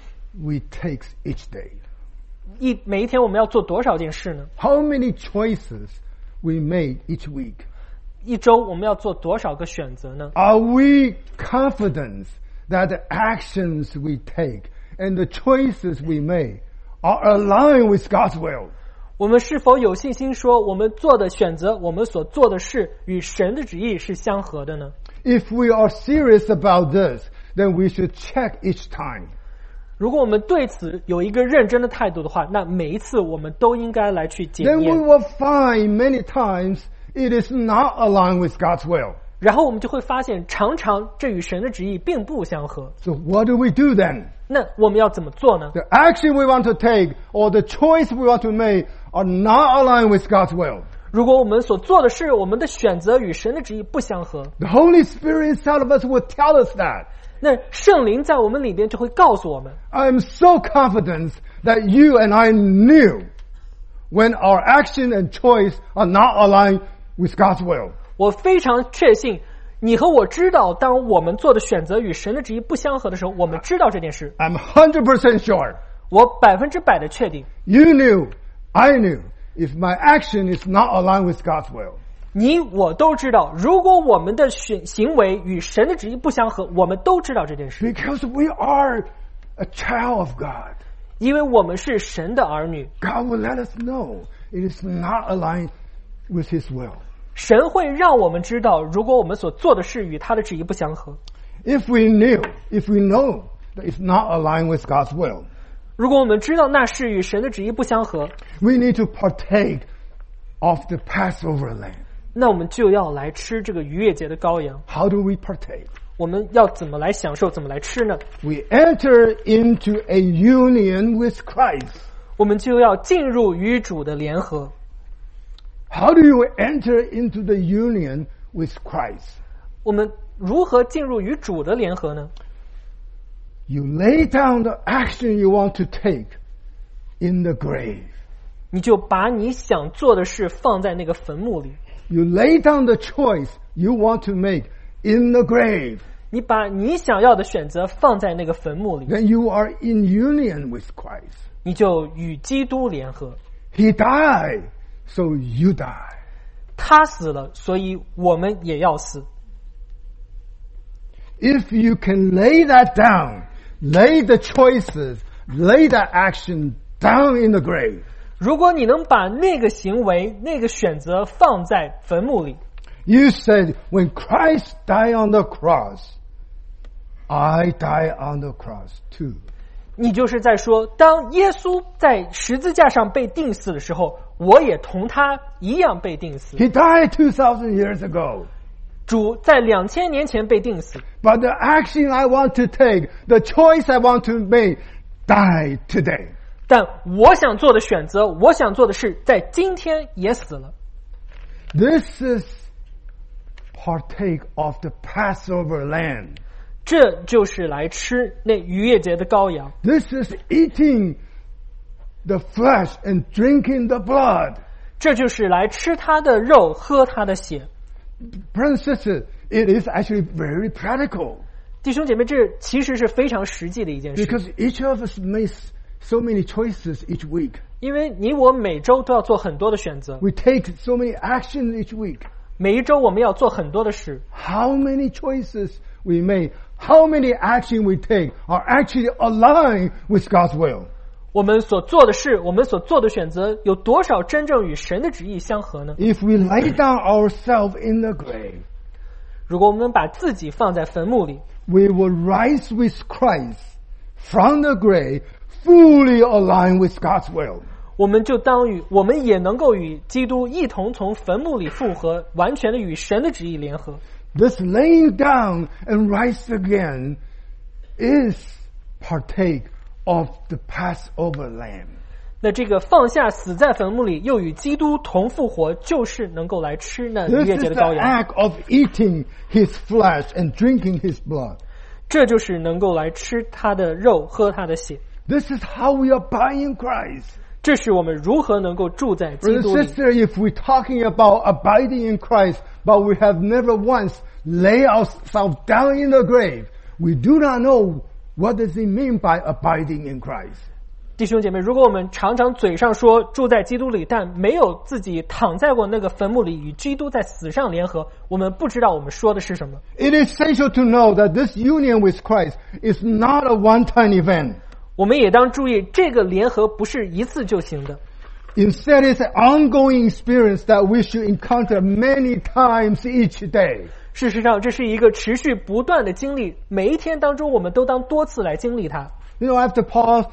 we take each day? 每一天我们要做多少件事呢？ How many choices we make each week? 一周我们要做多少个选择呢？ Are we confident that the actions we take and the choices we make are aligned with God's will? 我们是否有信心说我们做的选择，我们所做的事与神的旨意是相合的呢？ If we are serious about this, then we should check each time. 如果我们对此有一个认真的态度的话，那每一次我们都应该来去检 Then we 验， will find many times it is not aligned with God's will. 然后我们就会发现，常常这与神的旨意并不相合。 So what do we do then? 那我们要怎么做呢？ The action we want to take or the choice we want to make are not aligned with God's will. 如果我们所做的事，我们的选择与神的旨意不相合， The Holy Spirit inside of us will tell us that. 那圣灵在我们里边就会告诉我们， I am so confident that you and I knew when our action and choice are not aligned with God's will. 我非常确信，你和我知道，当我们做的选择与神的旨意不相合的时候，我们知道这件事。 I'm 100% sure. 我100%的确定， You knew, I knew, if my action is not aligned with God's will. 你我都知道，如果我们的行为与神的旨意不相合，我们都知道这件事， Because we are a child of God. 因为我们是神的儿女， God will let us know it is not aligned with His will. 神会让我们知道，如果我们所做的事与他的旨意不相合。 If we know that it's not aligned with God's will, 如果我们知道那事与神的旨意不相合， we need to partake of the Passover lamb. 那我们就要来吃这个逾越节的羔羊。 How do we partake? 我们要怎么来享受，怎么来吃呢？ We enter into a union with Christ. 我们就要进入与主的联合。 How do you enter into the union with Christ? 我们如何进入与主的联合呢？ You lay down the action you want to take in the grave. 你就把你想做的事放在那个坟墓里， You lay down the choice you want to make in the grave. 你把你想要的选择放在那个坟墓里， Then you are in union with Christ. 你就与基督联合。 He died, so you die. 他死了，所以我们也要死。 If you can lay that down, lay the choices, lay that action down in the grave, 如果你能把那个行为、那个选择放在坟墓里， you said, when Christ died on the cross, I die on the cross too. 你就是在说，当耶稣在十字架上被钉死的时候，我也同他一样被钉死。 He died 2,000 years ago. 主在2000年前被钉死， But the action I want to take, the choice I want to make, died today. 但我想做的选择，我想做的事，在今天也死了。 This is partake of the Passover lamb. 这就是来吃那逾越节的羔羊， This is eating the flesh and drinking the blood. 这就是来吃他的肉，喝他的血。 Brothers and sisters, it is actually very practical 弟兄姐妹，这其实是非常实际的一件事， because each of us makes so many choices each week. 因为你我每周都要做很多的选择， We take so many actions each week. 每一周我们要做很多的事。 How many choices we make, how many actions we take are actually aligned with God's will. 我们所做的事，我们所做的选择，有多少真正与神的旨意相合呢？ If we lay down ourselves in the grave, 如果我们把自己放在坟墓里， we will rise with Christ from the grave, fully aligned with God's will. 我们也能够与基督一同从坟墓里复活，完全的与神的旨意联合。 This laying down and rise again is partake of the Passover lamb. 那这个放下死在坟墓里，又与基督同复活，就是能够来吃那逾 This 越 is 节的 the 羔羊。 act of eating his flesh and drinking his blood. 这就是能够来吃他的肉，喝他的血。 This is how we abide in Christ. 这是我们如何能够住在基 Brother 督 and 里。 sister, if we're talking about abiding in Christ, but we have never once laid ourselves down in the grave, we do not know what does it mean by abiding in Christ. 弟兄姐妹，如果我们常常嘴上说住在基督里，但没有自己躺在过那个坟墓里与基督在死上联合，我们不知道我们说的是什么。 It is essential to know that this union with Christ is not a one-time event. 我们也当注意，这个联合不是一次就行的， Instead, it's an ongoing experience that we should encounter many times each day. 事实上，这是一个持续不断的经历，每一天当中，我们都当多次来经历它。 You know, after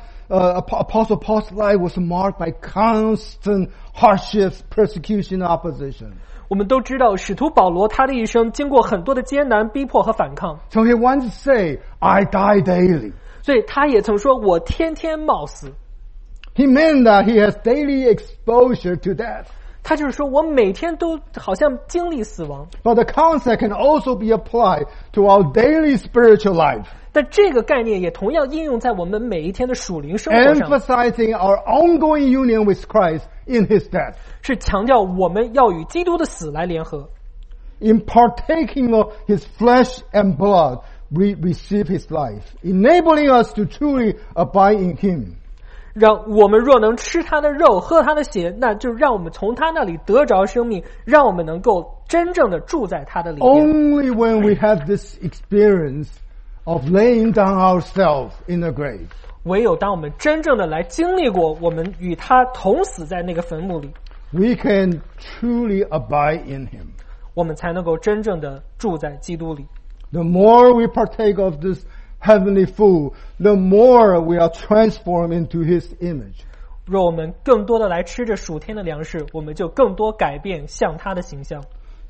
Apostle Paul's life was marked by constant hardships, persecution, and opposition. 我们都知道，使徒保罗他的一生经过很多的艰难、逼迫和反抗， So he once said, I die daily. 所以他也曾说：“我天天冒死。” He meant that he has daily exposure to death. 他就是说我每天都好像经历死亡， But the concept can also be applied to our daily spiritual life, 但这个概念也同样应用在我们每一天的属灵生活上， emphasizing our ongoing union with Christ in his death. 是强调我们要与基督的死来联合。 In partaking of his flesh and blood, we receive his life, enabling us to truly abide in him. 让我们若能吃他的肉，喝他的血，那就让我们从他那里得着生命，让我们能够真正的住在他的里面。 Only when we have this experience of laying down ourselves in the grave, 唯有当我们真正的来经历过，我们与他同死在那个坟墓里， we can truly abide in him. 我们才能够真正的住在基督里。 The more we partake of this heavenly food, the more we are transformed into his image. 若我们更多的来吃着属天的粮食，我们就更多改变像他的形象。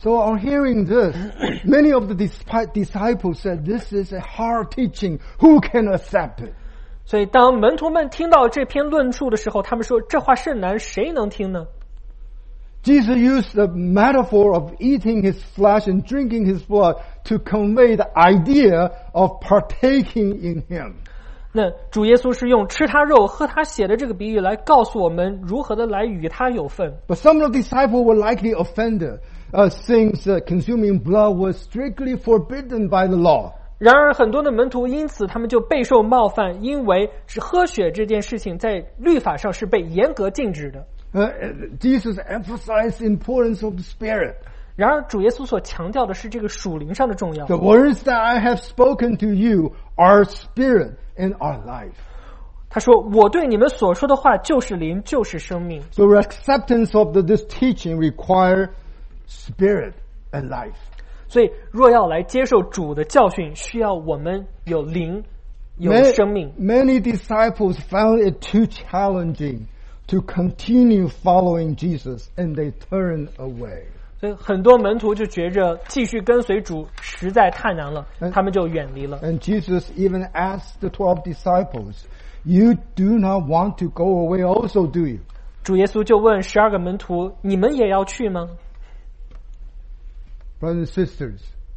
So on hearing this, many of the disciples said, this is a hard teaching. Who can accept it? 所以当门徒们听到这篇论述的时候，他们说这话甚难，谁能听呢？ Jesus used the metaphor of eating his flesh and drinking his blood to convey the idea of partaking in him. 那主耶稣是用吃他肉喝他血的这个比喻来告诉我们如何的来与他有份。 But some of the disciples were likely offended, since consuming blood was strictly forbidden by the law. 然而很多的门徒因此他们就备受冒犯，因为是喝血这件事情在律法上是被严格禁止的。 Jesus emphasized the importance of the Spirit. 然而主耶稣所强调的是这个属灵上的重要。 The words that I have spoken to you are spirit and are life. 他说我对你们所说的话就是灵，就是生命。 So acceptance of this teaching require spirit and life. 所以若要来接受主的教训，需要我们有灵，有生命。 Many disciples found it too challenging to continue following Jesus, and they turned away. 所以很多门徒就觉着继续跟随主实在太难了，他们就远离了。 And Jesus even asked the 12 disciples, "You do not want to go away also, do you?" 主耶稣就问12个门徒：“你们也要去吗？” Brothers and sisters,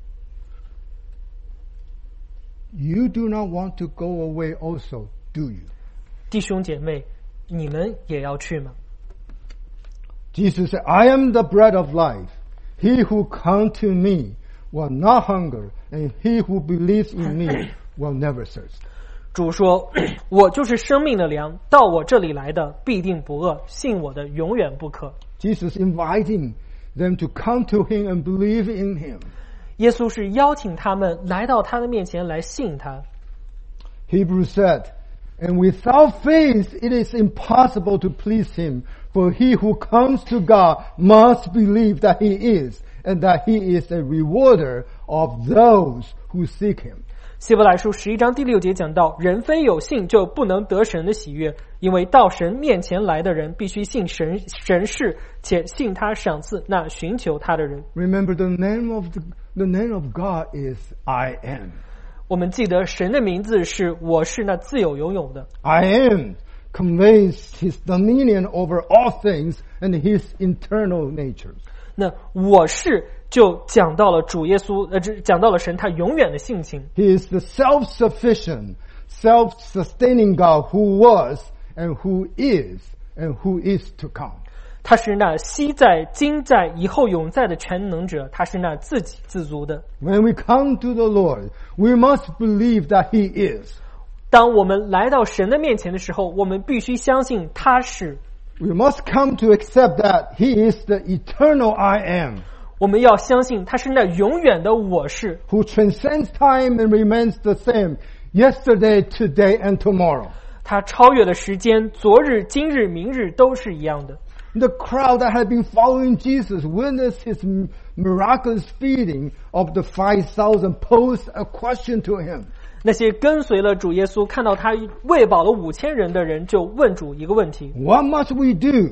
you do not want to go away also, do you? 弟兄姐妹，你们也要去吗？ Jesus said, I am the bread of life. He who comes to me will not hunger, and he who believes in me will never thirst. 主说：“我就是生命的粮，到我这里来的必定不饿，信我的永远不渴。” Jesus inviting them to come to him and believe in him. 耶稣是邀请他们来到他的面前来信他。 Hebrews said, and without faith it is impossible to please him, for he who comes to God must believe that he is, and that he is a rewarder of those who seek him. 希伯来书11章第6节讲到，人非有信就不能得神的喜悦，因为到神面前来的人必须信神是，且信他赏赐那寻求他的人。 Remember the name of God is I am. 我们记得神的名字是我是那自有永有的。 I am conveys his dominion over all things and his internal nature. 那我是就讲到了主耶稣，讲到了神他永远的性情。 He is the self-sufficient, self-sustaining God who was and who is to come. 他是那昔在、今在、以后永在的全能者，他是那自给自足的。 When we come to the Lord, we must believe that he is. 当我们来到神的面前的时候，我们必须相信他是。 We must come to accept that he is the eternal I am. 我们要相信他是那永远的我是， Who transcends time and remains the same yesterday, today, and tomorrow. 他超越了时间，昨日、今日、明日都是一样的。 The crowd that had been following Jesus witnessed his miraculous feeding of the 5,000 posed a question to him. 那些跟随了主耶稣，看到他喂饱了5000人的人，就问主一个问题： What must we do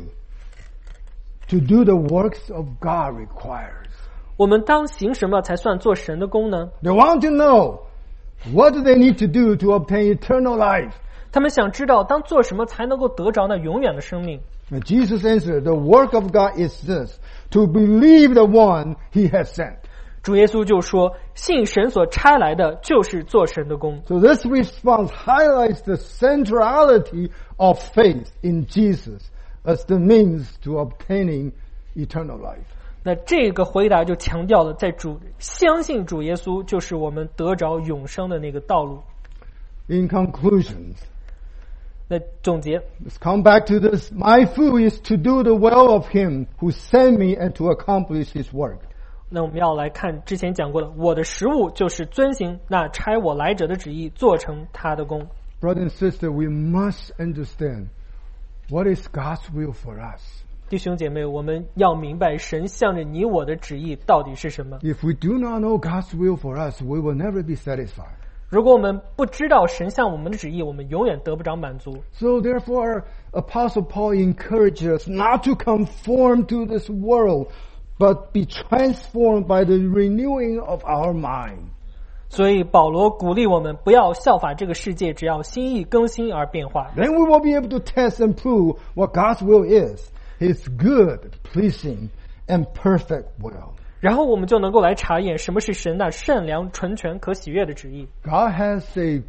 to do the works of God requires? 我们当行什么才算做神的工呢？ They want to know, what do they need to do to obtain eternal life? 他们想知道，当做什么才能够得着那永远的生命？ And Jesus answered, the work of God is this, to believe the one he has sent. 主耶稣就说：“信神所差来的，就是做神的工。” So this response highlights the centrality of faith in Jesus as the means to obtaining eternal life. 那这个回答就强调了，相信主耶稣就是我们得着永生的那个道路。 In conclusion, 那总结， let's come back to this. My food is to do the will of him who sent me and to accomplish his work. 那我们要来看之前讲过的，我的食物就是遵行那差我来者的旨意，做成他的工。 Brother and sister, we must understand what is God's will for us. 弟兄姐妹，我们要明白神向着你我的旨意到底是什么。 If we do not know God's will for us, we will never be satisfied. 如果我们不知道神向我们的旨意，我们永远得不着满足。 So therefore, Apostle Paul encourages us not to conform to this world, but be transformed by the renewing of our mind. 所以保罗鼓励我们不要效法这个世界，只要心意更新而变化。 Then we will be able to test and prove what God's will is, His good, pleasing, and perfect will. 然后我们就能够来查验什么是神那善良、纯全、可喜悦的旨意。 God has a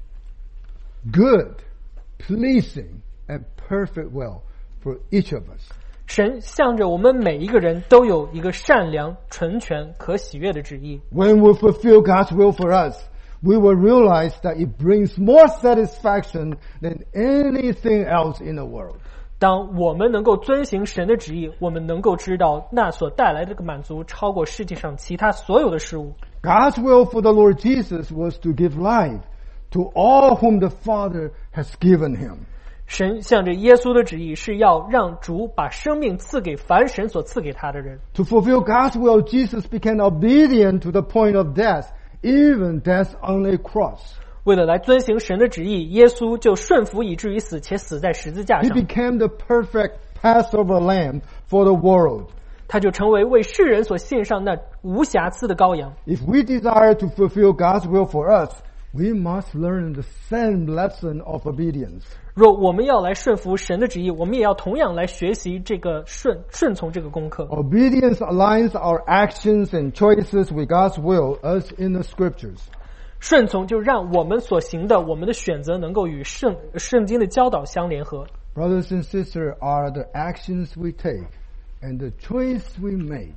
good, pleasing, and perfect will for each of us. 神向着我们每一个人都有一个善良、纯全、可喜悦的旨意。 When we fulfill God's will for us, we will realize that it brings more satisfaction than anything else in the world. 当我们能够遵行神的旨意，我们能够知道那所带来的这个满足超过世界上其他所有的事物。 God's will for the Lord Jesus was to give life to all whom the Father has given him. 神向着耶稣的旨意是要让主把生命赐给凡神所赐给他的人。 To fulfill God's will, Jesus became obedient to the point of death, even death on a cross. 为了来遵行神的旨意，耶稣就顺服以至于死，且死在十字架 He 上。 became the perfect Passover lamb for the world. 他就成为为世人所献上那无瑕疵的羔羊。 If we desire to fulfill God's will for us, we must learn the same lesson of obedience. 若我们要来顺服神的旨意，我们也要同样来学习这个顺从这个功课。 Obedience aligns our actions and choices with God's will, as in the scriptures. 顺从就让我们所行的、我们的选择能够与圣经的教导相联合。 Brothers and sisters, are the actions we take and the choice we make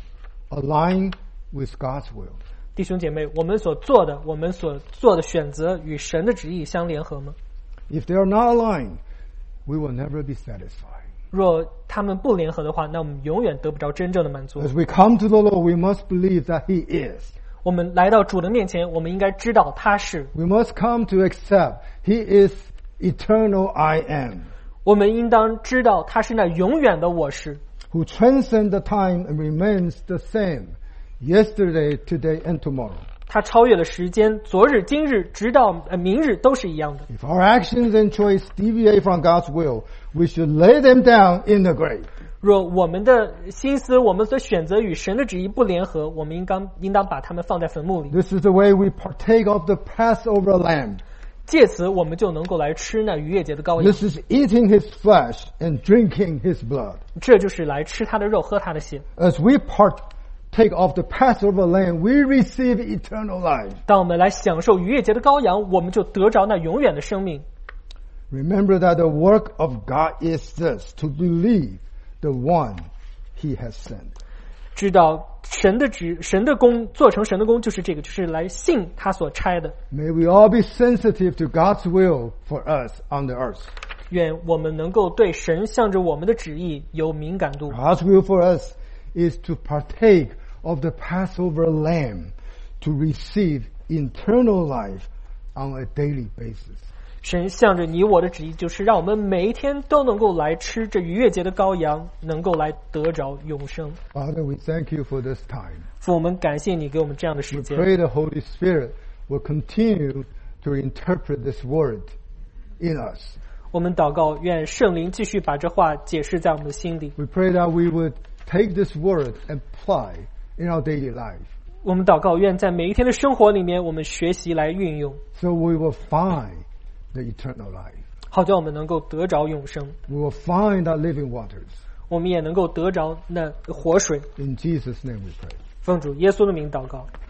align with God's will? 弟兄姐妹，我们所做的选择与神的旨意相联合吗？ If they are not aligned, we will never be satisfied. 若他们不联合的话，那我们永远得不着真正的满足。 As we come to the Lord, we must believe that He is. 我们来到主的面前，我们应该知道他是。 We must come to accept He is eternal I am, 我们应当知道他是那永远的我是， who transcends the time and remains the same, yesterday, today, and tomorrow. 他超越了时间，昨日、今日，直到明日都是一样的。 If our actions and choice deviate from God's will, we should lay them down in the grave. 若我们的心思、我们所选择与神的旨意不联合，我们应当把它们放在坟墓里。 This is the way we partake of the Passover lamb. 借此，我们就能够来吃那逾越节的羔羊。 This is eating His flesh and drinking His blood. 这就是来吃他的肉、喝他的血。 As we partake of the Passover lamb, we receive eternal life. 当我们来享受逾越节的羔羊，我们就得着那永远的生命。 Remember that the work of God is this, to believe the one He has sent. 知道神的功，做成神的功就是这个，就是来信他所差的。 May we all be sensitive to God's will for us on the earth. 愿我们能够对神向着我们的旨意有敏感度。 God's will for us is to partake of the Passover lamb, to receive eternal life on a daily basis. 神向着你我的旨意，就是让我们每一天都能够来吃这逾越节的羔羊，能够来得着永生。 Father, we thank you for this time. 父，我们感谢你给我们这样的时 We 间。 pray the Holy Spirit will continue to interpret this word in us. 我们祷告，愿圣灵继续把这话解释在我们的心里。 We pray that we would take this word and apply in our daily life, 我们祷告，愿在每一天的生活里面，我们学习来运用， so we will find the eternal life. 好叫我们能够得着永生， We will find that living waters. 我们也能够得着那活水。 In Jesus' name we pray. 奉主耶稣的名祷告。